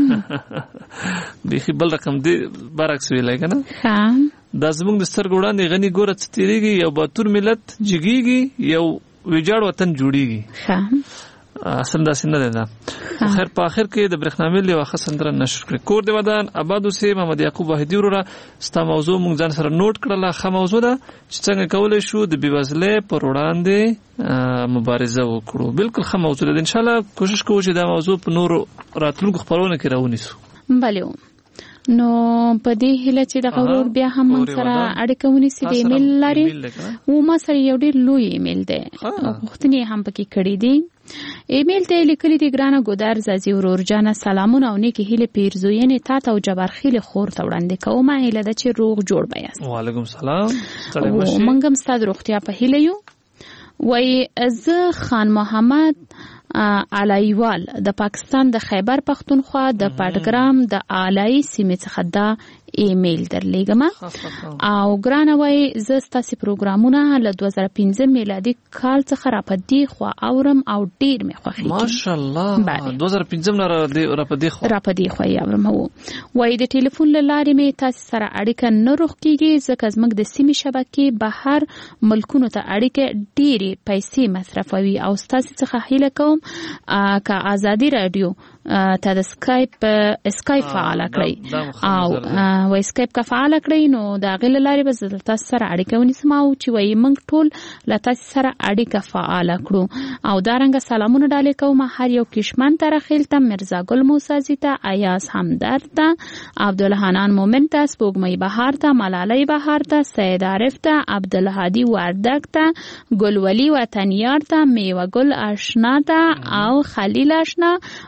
بيخي بل رقم دی برعکس ویلای کنه. دا زمونږ د سترګو وړاندې غني ګوره څه تیریږي یو باتور ملت جګیږي یو ویجاړ وطن جوړیږي. اصل دا سینه ده. خیر په اخر کې د برېښنامي له واخه سندره نشر کړ. کور دی ودان آباد اوسې محمد یعقوب واحدی وروره ستا موضوع مونږ ځان سره نوٹ کړله. خه موضوع ده چې څنګه کولای شو د بیوزلې پر وړاندې مبارزه وکړو. بالکل خه موضوع ده. ان شاء الله کوشش کوو چې دا موضوع په نور راتلونکو خبرونه کې راونیسو. بله نو په دې هله چې د غوړ بیا هم من سره اړیکه ونیسي د ایمیل لري او ما سره یو ډیر لوی ایمیل دی. غوښتنې هم پکې کړې دي. ایمیل ته لیکلي دي ګرانه ګودر زازي ورور جان سلامونه او نیکی هله پیرزوینه تا ته او جبرخیل خور ته وړاندې کوم. هله د چې روغ جوړ بیاست. وعلیکم السلام. منګم ستاسو روغتیا په هله یو. وای از خان محمد علایوال د پاکستان د خیبر پختونخوا د پټګرام د آلای سیمې څخه دا ایمیل درلېګم او ګرانه وای زستاسي پروګرامونه له 2015 میلادي کال څخه راپدې خو اورم او ډیر مې خوښیږي. ماشاءالله 2015 نه راپدې خو اورم. وای د ټلیفون لارې مې تاسو سره اړیکه نه روغ کیږي ځکه زموږ د سیمې شبکې بهر ملکونو ته اړیکه ډېری پیسې مصرفوي او تاسو څخه هیله کوم که آزادي رادیو ته د اسکایپ فعال کړئ او وای اسکایپ کا فعال کړئ نو دا غل لارې به تاسو سره اړیکه ونیسم او چې وای موږ ټول له تاسو سره اړیکه فعال کړو او دا رنګ سلامونه ډالې کوم هر یو کشمن تر خیل ته مرزا ګل موسی ته ایاز همدرد ته عبدالحنان مومن ته سپوږمۍ بهار ته ملالۍ بهار ته سید عارف ته عبدالهادي وردک ته ګلولي وطنیار ته میوه ګل آشنا ته او خلیل آشنا او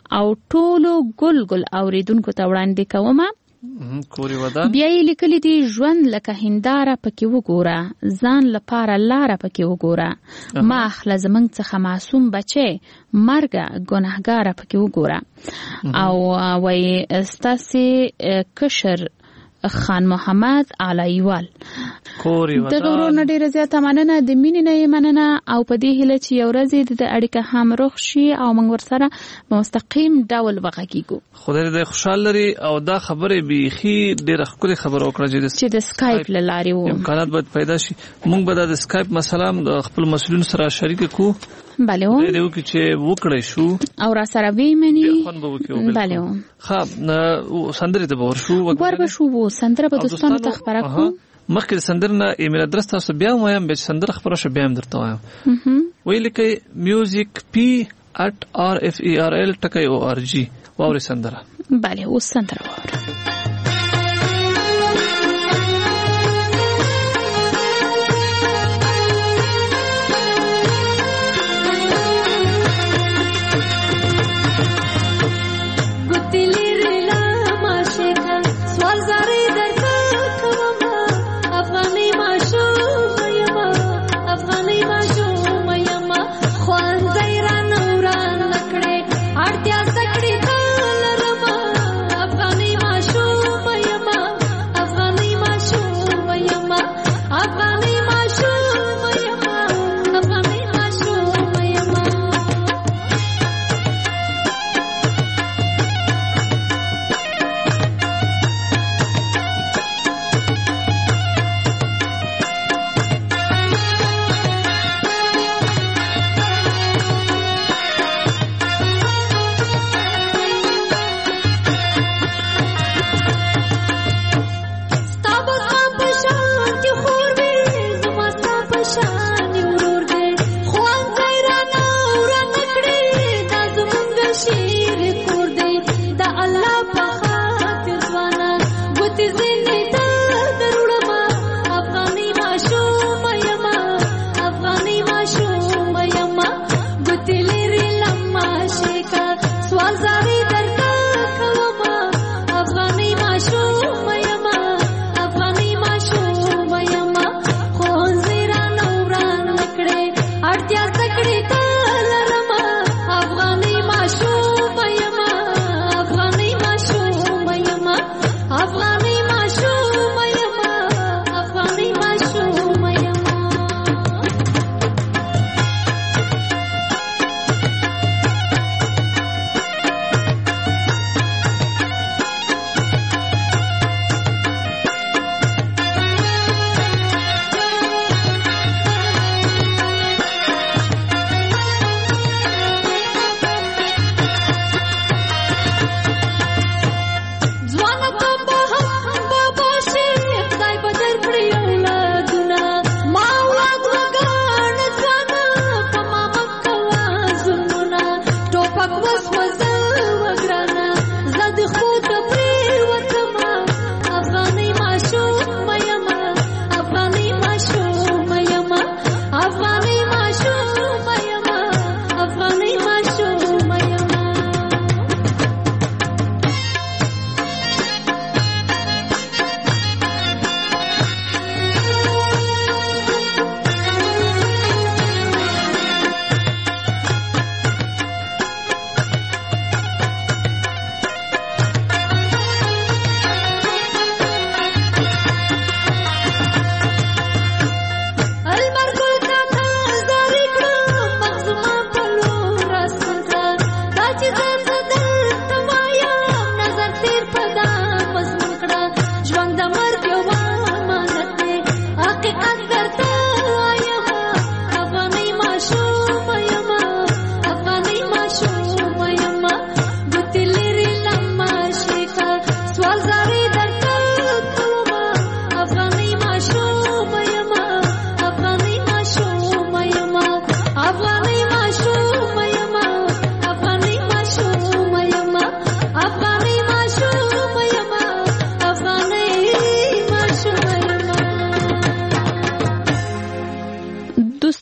ټولو ګل ګل اوریدونکو ته وړاندې کوم. کوري ودان بیا یې لیکلي دي ژوند لکه هنداره پکې وګوره، ځان لپاره لاره پکې وګوره، ما اخله زمنګ څخه معصوم بچي مرګه ګناهګاره پکې وګوره. او وای ستاسي کشر خان محمد علایوال دغه ورونه ډیره زیاته مننه، د مینې نه یې مننه او په دې هیله چې یو ورځ د اړیکه هم روغ شي او موږ ورسره په مستقیم ډول وغږیږو. خدای دې خوشحال لري. او دا خبره بیخي ډیره ښکلې خبره وکړه چې د سکایپ له لارې وو امکانات باید پیدا شي. موږ به د سکایپ مسله هم د خپل مسؤلینو سره شریک کړو. بله و دې وکړي چې وکړی شو او را سره ویمني. بله و ښه سندرې ته به ورشو وربشو سندره به دوستانو ته خبره کوو. مخکې د سندر نه ایمیل ادرس تاسو بیا وایم، بیا سندره خبره شو بیا هم درته وایم. ویل کې میوزیک p@rferl.org واوري سندره. بله اوس سندره واورو. اړتیا سکړی کول رما افغاني ماشو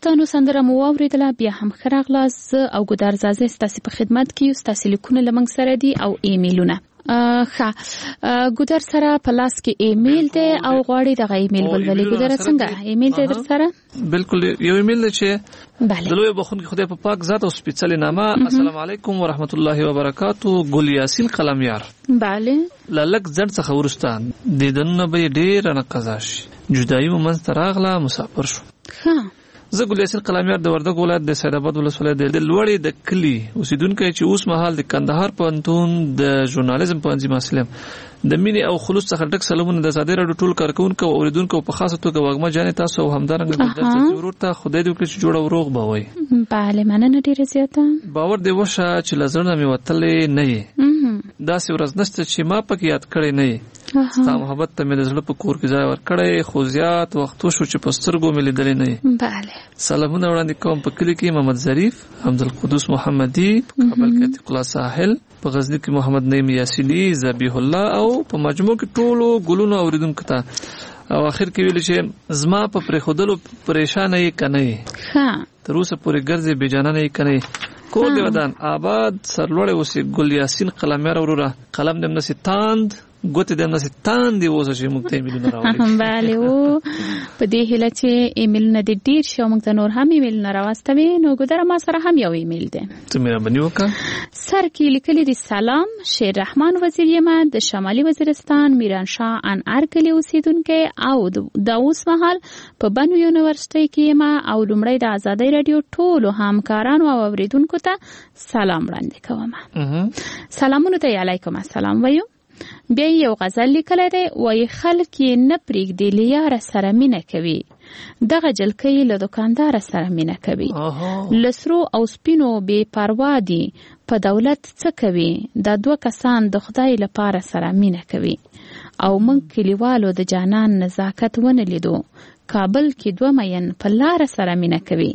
دوستانو سندره مو واوریدله، بیا هم ښه راغلاست. او ګودر زازه ستاسو په خدمت کې یو. ستاسو لیکونه لمنګ سره دي او ایمیلونه. ګودر سره په لاس کې ایمیل دی او غواړي دغه ایمیل ولولي. ګودر څنګه ایمیل دی در سره؟ بالکل یو ایمیل دی چې دلوي بخون کې خدای په پاک ذات او سپیڅلې نامه السلام علیکم ورحمت الله وبرکاتو ګل یاسین قلمیار. bale لالک زړ څخه ورستان د دنه به ډیر نه قزاش جدایي مومن تراغله مسافر شو. زه ګل یاسین قلمیار د وردګ ولایت د سید آباد ولسوالۍ د لوړې د کلی اوسیدونکو چې اوس مهال د کندهار پوهنتون د ژورنالیزم پوهنځي محصل د مینې او خلوص څخه ډک سلامونه د آزادۍ راډیو ټول کارکونکو او اوریدونکو په خاصه توګه وګما جان تاسو او همدارنګه د درس ضرورت ته خدای دې وکړي چې جوړ او روغ به وي. bale مننه ډیره زیاته. باور دې وشه چې لزرنه مې وتلې نه یې داسې ورځ نشته چې ما پکې یاد کړی نه یې. ستا محبت ته مې د زړه په کور کې ځای ورکړی خو زیات وخت وشو چې په سترګو مې لیدلې نه یې. bale سلامونه وړاندې کوم په کلی کې محمد ظریف، عبدالقدوس محمدي، په کابل کې عتیق الله ساحل، په غزنی کې محمد نعیم یاسینی، ذبیح الله او په مجموع کې ټولو ګلونو اوریدونکو ته. او اخر کې ویل چې زما په پرېښودلو پریشان یې کنه یې تر اوسه پورې ګرځې بېجانه نه یې کنه یې. کور دې ودان آباد سرلوړی اوسې ګل یاسین قلمیار وروره. قلم دې همداسې تاند ګوتې دې همداسې تاندې اوسه چې موږ ته ایمیلونه راوړي. bale او په دې هیله چې ایمیلونه دې ډېر شي او موږ ته نور هم ایمیلونه راواستوي. نو ګودره ما سره هم یو ایمیل دی. ته مهرباني وکړه. سر کې لیکلي دي سلام شیر رحمان وزیر یم د شمالي وزیرستان میرانشاه انار کلی اوسیدونکی او د اوس مهال په بنو یونیورسيټي کې یم او لومړی د آزادۍ رادیو ټولو همکارانو او اوریدونکو ته سلام وړاندې کوم. سلامونه ته علیکم السلام وایو. بیا یو غزل لیکلی دی وایي خلک یې نه پرېږدي له یاره سره مینه کوي دغه جلکۍ له دوکاندار سره مینه کوي له سرو او سپینو بې پروا دي په دولت څه کوي دا دوه کسان د خدای لپاره سره مینه کوي او موږ کلیوالو د جانان نزاکت ونه لیدو کابل کې دوه مین په لاره سره مینه کوي.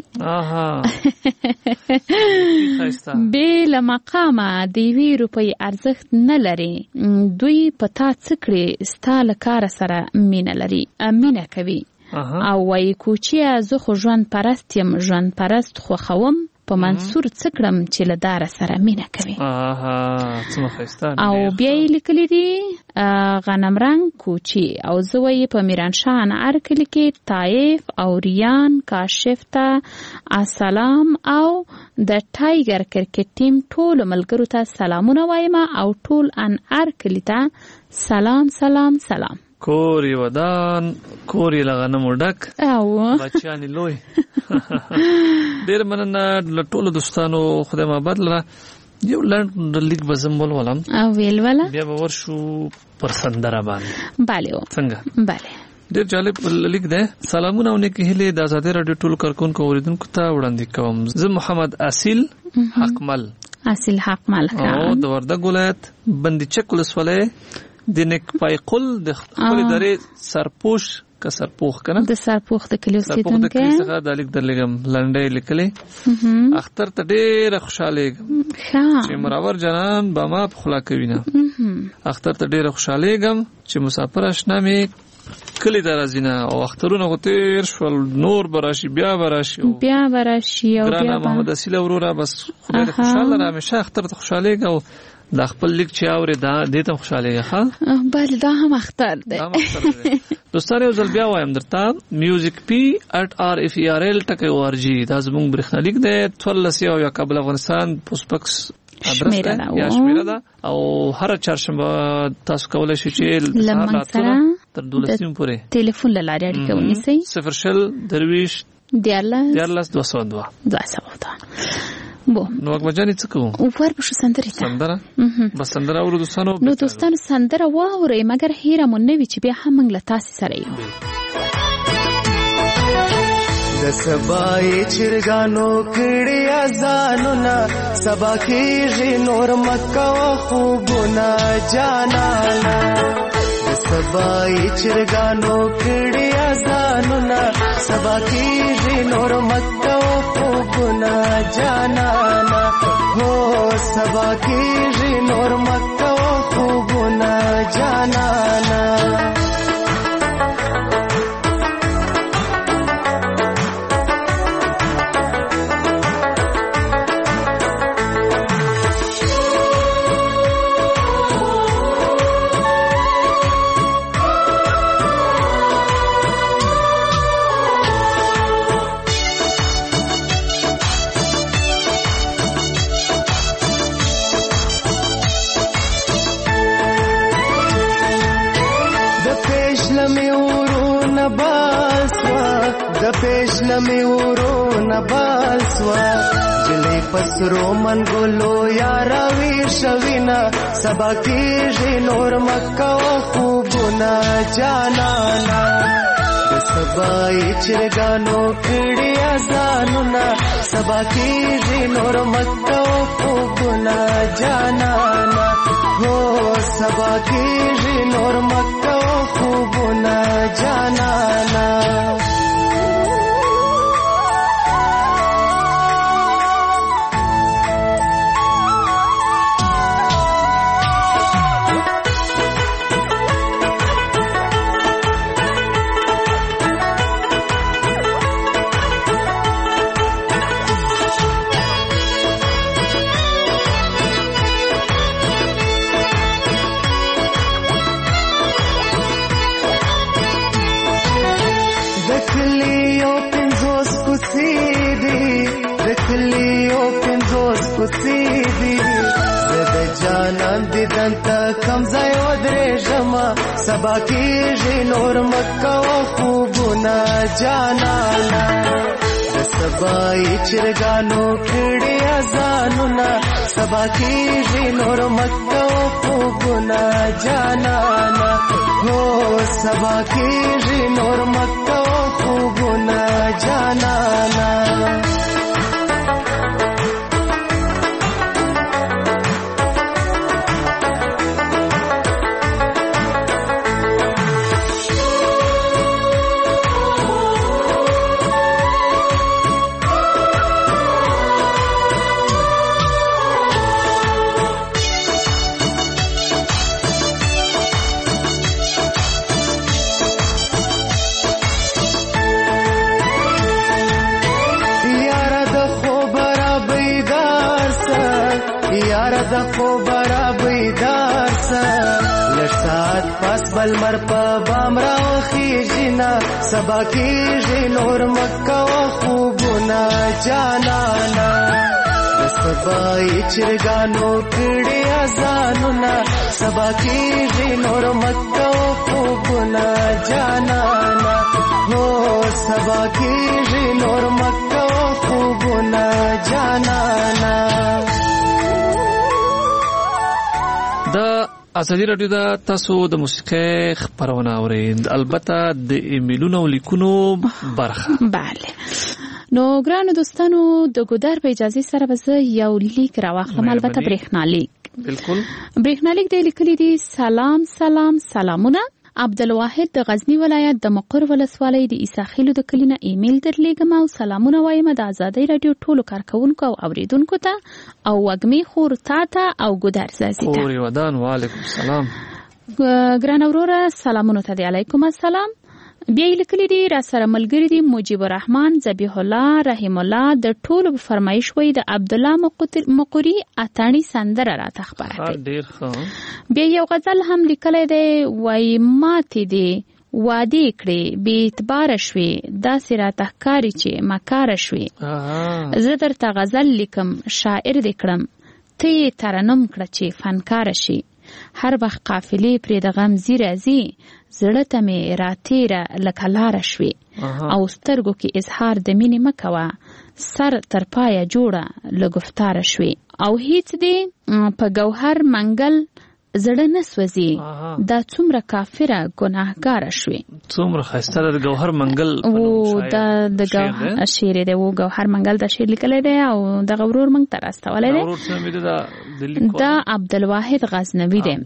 بې له مقامه د یوې روپۍ ارزښت نه لري دوی په تا څه کړي ستا له کاره سره مینه کوي او وایي کوچیه زه خو ژوند پرست یم ژوند پرست خوښوم په منصور څه کړم چې له داره سره مینه کوي. او بیا یې لیکلي دي غنم رنګ کوچي او زه وایي په میرانشاه انار کلي کې طایف او ریان کاشف ته السلام او د ټایګر کرکټ ټیم ټولو ملګرو ته سلامونه وایم او ټول انار کلي ته سلام سلام سلام. کور یې ودان کور یې له غنمو ډک بچیان یې لوی. ډېر مننه له ټولو دوستانو خدای محبت لره. یو لنډ لیک به زه ولولم او ویلوله بیا به ورشو پر سندره باندې. bale څنګه bale ډېر جالب لیک دی. سلامونه او نیکې هیلې د آزادۍ راډیو ټولو کارکونکو اوریدونکو ته وړاندې کوم. زه محمد اصیل حقمل او د وردګ ولایت بندي چک ولسوالۍ د نیک پای قل د خپل ادارې سرپوش که سرپوخ کنه د سرپوخ د کلی اوسیدونکو څخه د لیک درلګم لنډې لیکلې اختر ته ډېر خوشاله چې مراور جنان با ما په خلا کوي نه اختر ته ډېر خوشاله ګم چې مسافر آشنا مې کلی درازینه او اخترونه غوتیر شول نور براشي بیا براشي او بیا محمد اصیل وروره بس خدای خوشاله را همیشه اختر ته خوشاله ګو دا خپل لیک چې اوري دا دې ته خوشاله ښه بل دا هم اختر دی. دوستانو زل بیا وایم درته musicp@rferl.org دا زموږ برېښنالیک دی 14 یا کابل افغانستان پوسټبکس ادرس دی یا شمیره ده او هر چهارشنبه تاسو کولای شئ چې لمنګ سره تر 12 پورې ټلیفون لاره اړیکه ونیسئ 00 درویش 202 بو نو وګمجانې څه کوو ور به شو سندره بس سندره اورو دوستانو نو دوستانو سندره واورئ مګر هیره مون نه وي چې بیا هم موږ له تاسو سره یو د سبای چرګانو کړي اذانونه سبا کېږي نور مکه او خوبونه جانانا د سبای چرګانو کړي اذانونه سبا کېږي نور مکه او خوبونه جانانا هو سبا کېږي نور مکه او خوبونه جانانا پېشلمې ورونه بالسوا د پېشلمې ورونه بالسوا جلې پسرو منګولو یارا وی شوینا سبا کېږي نور مکه او خوبونه جانانا سبای چرګانو کړي اذانونه سبا کېږي نور مکه او خوبونه جانانا هو سبا کېږي نور مکه او خوبونه جانانا دنتا کم ځای ودرې جما سبا کېږي نور مکه او خوبونه جانانا د سبای چرګانو کړي اذانونه سبا کېږي نور مکه او خوبونه جانانا هو سبا کېږي نور مکه او خوبونه جانانا د خو برا بیدار سا لسات پس بل مر په بام راوخیږي نا سبا کېږي نور مکه او خوبونه جانانا د سبای چرګانو کړي اذانونه سبا کېږي نور مکه او خوبونه جانانا هو سبا کېږي نور مکه او خوبونه جانانا د ازادي رادیو د تاسو د موسیقي خبرونه اورئ البته د ایمیلونو لیکونو برخه bale نو ګرانو دوستانو د ګودر په اجازه سره به یو لیک راوخلم البته برېښنالیک بالکل برېښنالیک د لیکلي دي سلامونه عبدالواحد د غزنی ولایت د مقر ولسوالۍ د عیساخیلو د کلینه ایمیل درلیږم او سلامونه وایم د ازادي رادیو ټولو کارکونکو او اوریدونکو ته او وګمي خور تا او ګودر زازي ته خوري ودان وعلیکم السلام ګران اوروره سلامونه ته علیکم السلام بیا لیکلي دي را سره ملګری دي مجيب الرحمن ذبیح الله رحم الله د ټولو فرمایش وای د عبد الله مقری اتانی سندره را تخبره ډیر ښه بیا یو غزل هم لیکلی دی وای ماته دی وادي کړې بی اعتبار شوي داسې راته ښکاري چې مکاره شوي زه درته غزل لیکم شاعر دې کړم ته یې ترنم کړه چې فنکاره شي هر وخت قافلې پرې د غم زی راځي زړه ته مې راتېره لکه لاره شوي او سترګو کې اظهار د مینې مه کوه سر تر پایه جوړه له گفتاره شوي او هیڅ دې په ګوهر منګل زړه نه سوځي دا څومره کافره ګناهګاره شوي څومره ښایسته د ګوهر منګل او دا د ګوهر شعر دی او ګوهر منګل دا شعر لیکلی دی او دغه ورور موږ ته راستولی دی دا عبدالواحد غزنوي دی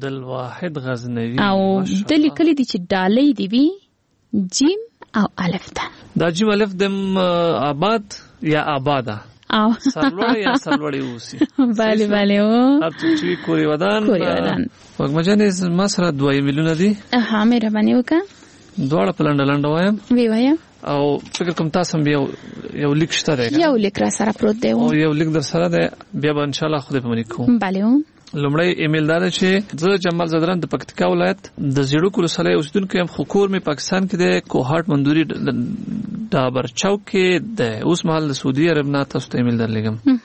او د لیکلی دی چې ډالۍ دی وي جیم او الف ده دا جیم الف دم آباد یا آباده او سرلوړی یا سرلوړی اوسي bale او هر څه چې کوری ودان وګمجنې ما سره 2 ایمیلونه دي مهرباني وکړه دواړه په لنډ وایم وی وایم او فکر کوم تاسو هم یو لیک شته دی یو لیک را سره پروت دی او یو لیک در سره دی بیا به ان شاء الله خو دې پمنې کوم bale لومړی ایمیل دا ده چې زه جمال زدران د پکتیکا ولایت د زیړو ولسوالۍ اوسیدونکی یم خو کور مې پاکستان کې دی کوهاټ مندوري ډابر چوک کې د اوس مهال د سعودي عرب نه تاسو ته ایمیل درلیږم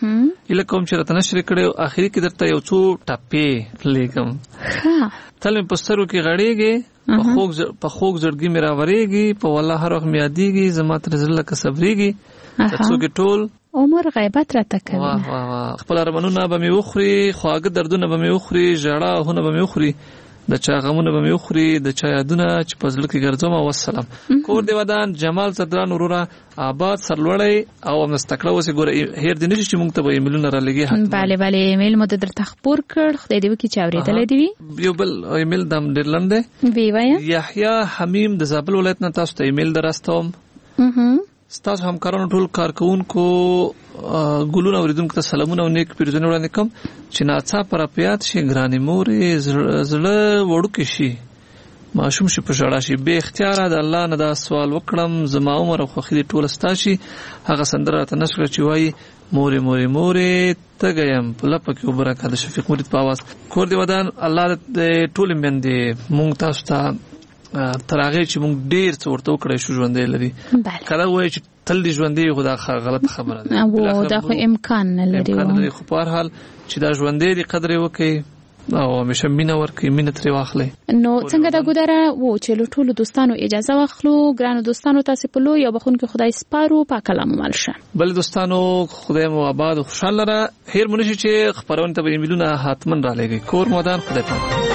اله کوم چې راته نشر کړو اخري کې درته یو څو ټپې لیکم. تل په سترو کې غړېږي په خوږ زړګي مې راورېږي په والله هر وخت مې یادېږي زما تر زړه لکه صبرېږي ترڅو کې ټول عمر غیبت راته کوي. واه واه واه خپل ارمانونه به مې وخوري خواږه دردونه به مې وخوري ژړا هونه به مې وخوري د چا غمونه به مې وخوري د چا یادونه چې په زړه کې ګرځوم. والسلام. کور دی ودان جمال صدران وروره آباد سرلوړی او مستقله اوسې ګوره هیر دې نشي چې موږ ته به ایمیلونه را لګي. بله بله ایمیل مو درته خپور کړ خدای دې وکړي چې اورېدلی دې وي. یو بل ایمیل د ډېر لنډ دی. وی وایه یحیی حمیم د زابل ولایت نه تاسو ته ایمیل دراستوم. ستاسو همکارانو ټول کارکونکو ګلونه اوریدونکو ته سلامونه او نیک پیرزونه وړاندې کوم چې ناڅاپه راپیات شي ګرانې مورې زړه وړوکی شي ماشوم شي په ژړا شي بې اختیاره د الله نه دا سوال وکړم زما عمر او خوښي دې ټوله ستا شي. هغه سندره راته نشر کړه چې وایي مورې مورې مورې تږی یم په لپه کې اوبه راکړه د شفیق مرید په اواز. کور دې ودان الله د ټولې میندې موږ تاسو ته تر هغه چې موږ ډیر څه ورته وکړی شو ژوندی لري. کله وایي چې تل دې ژوندی خو دا غلط خبره ده. دا خو امکان نه لري. خو په هر حال چې دا ژوندی دې قدر یې وکړي او همیشه مینه ورکړي مینه ترې واخلئ. نو څنګه دا ګودره و چې له ټولو دوستانو اجازه واخلو ګرانو دوستانو تاسې په لوی او بخونکي خدای سپارو پاک الله مو مل شه. بلې دوستانو خدای مو آباد او خوشحال لره. هیر مو نشي چې خپرونې ته به ایمیلونه حتما رالېږئ. کور مو ودان خدای پاک.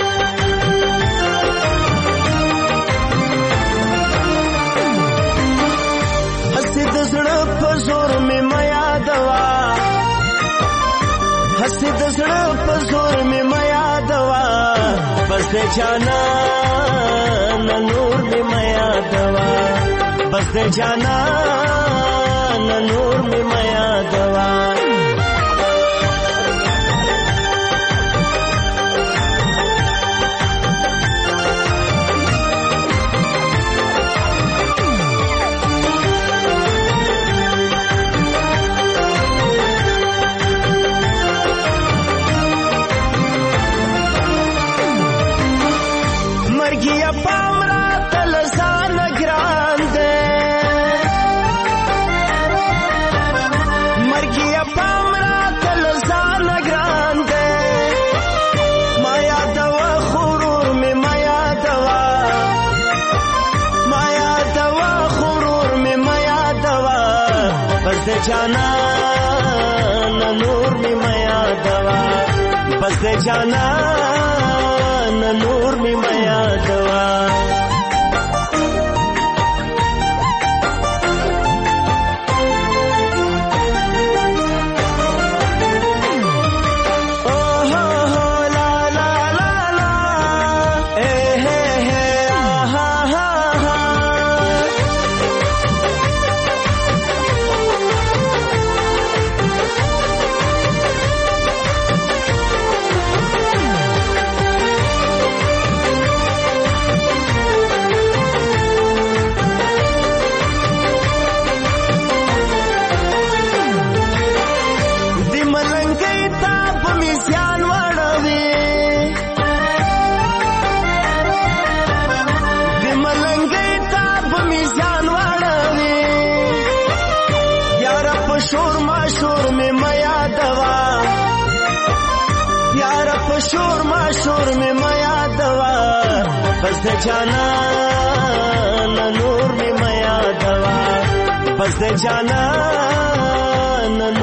زور میں میا دوا ہنسی دسڑا پزور میں میا دوا بس دے جانا نہ نور میں میا دوا بس دے جانا نہ نور میں میا دوا जाना न नूर में मया दवा बस जाना न नूर में मया दवा शोर में मया दवा बस जाना न नूर में मया दवा बस जाना न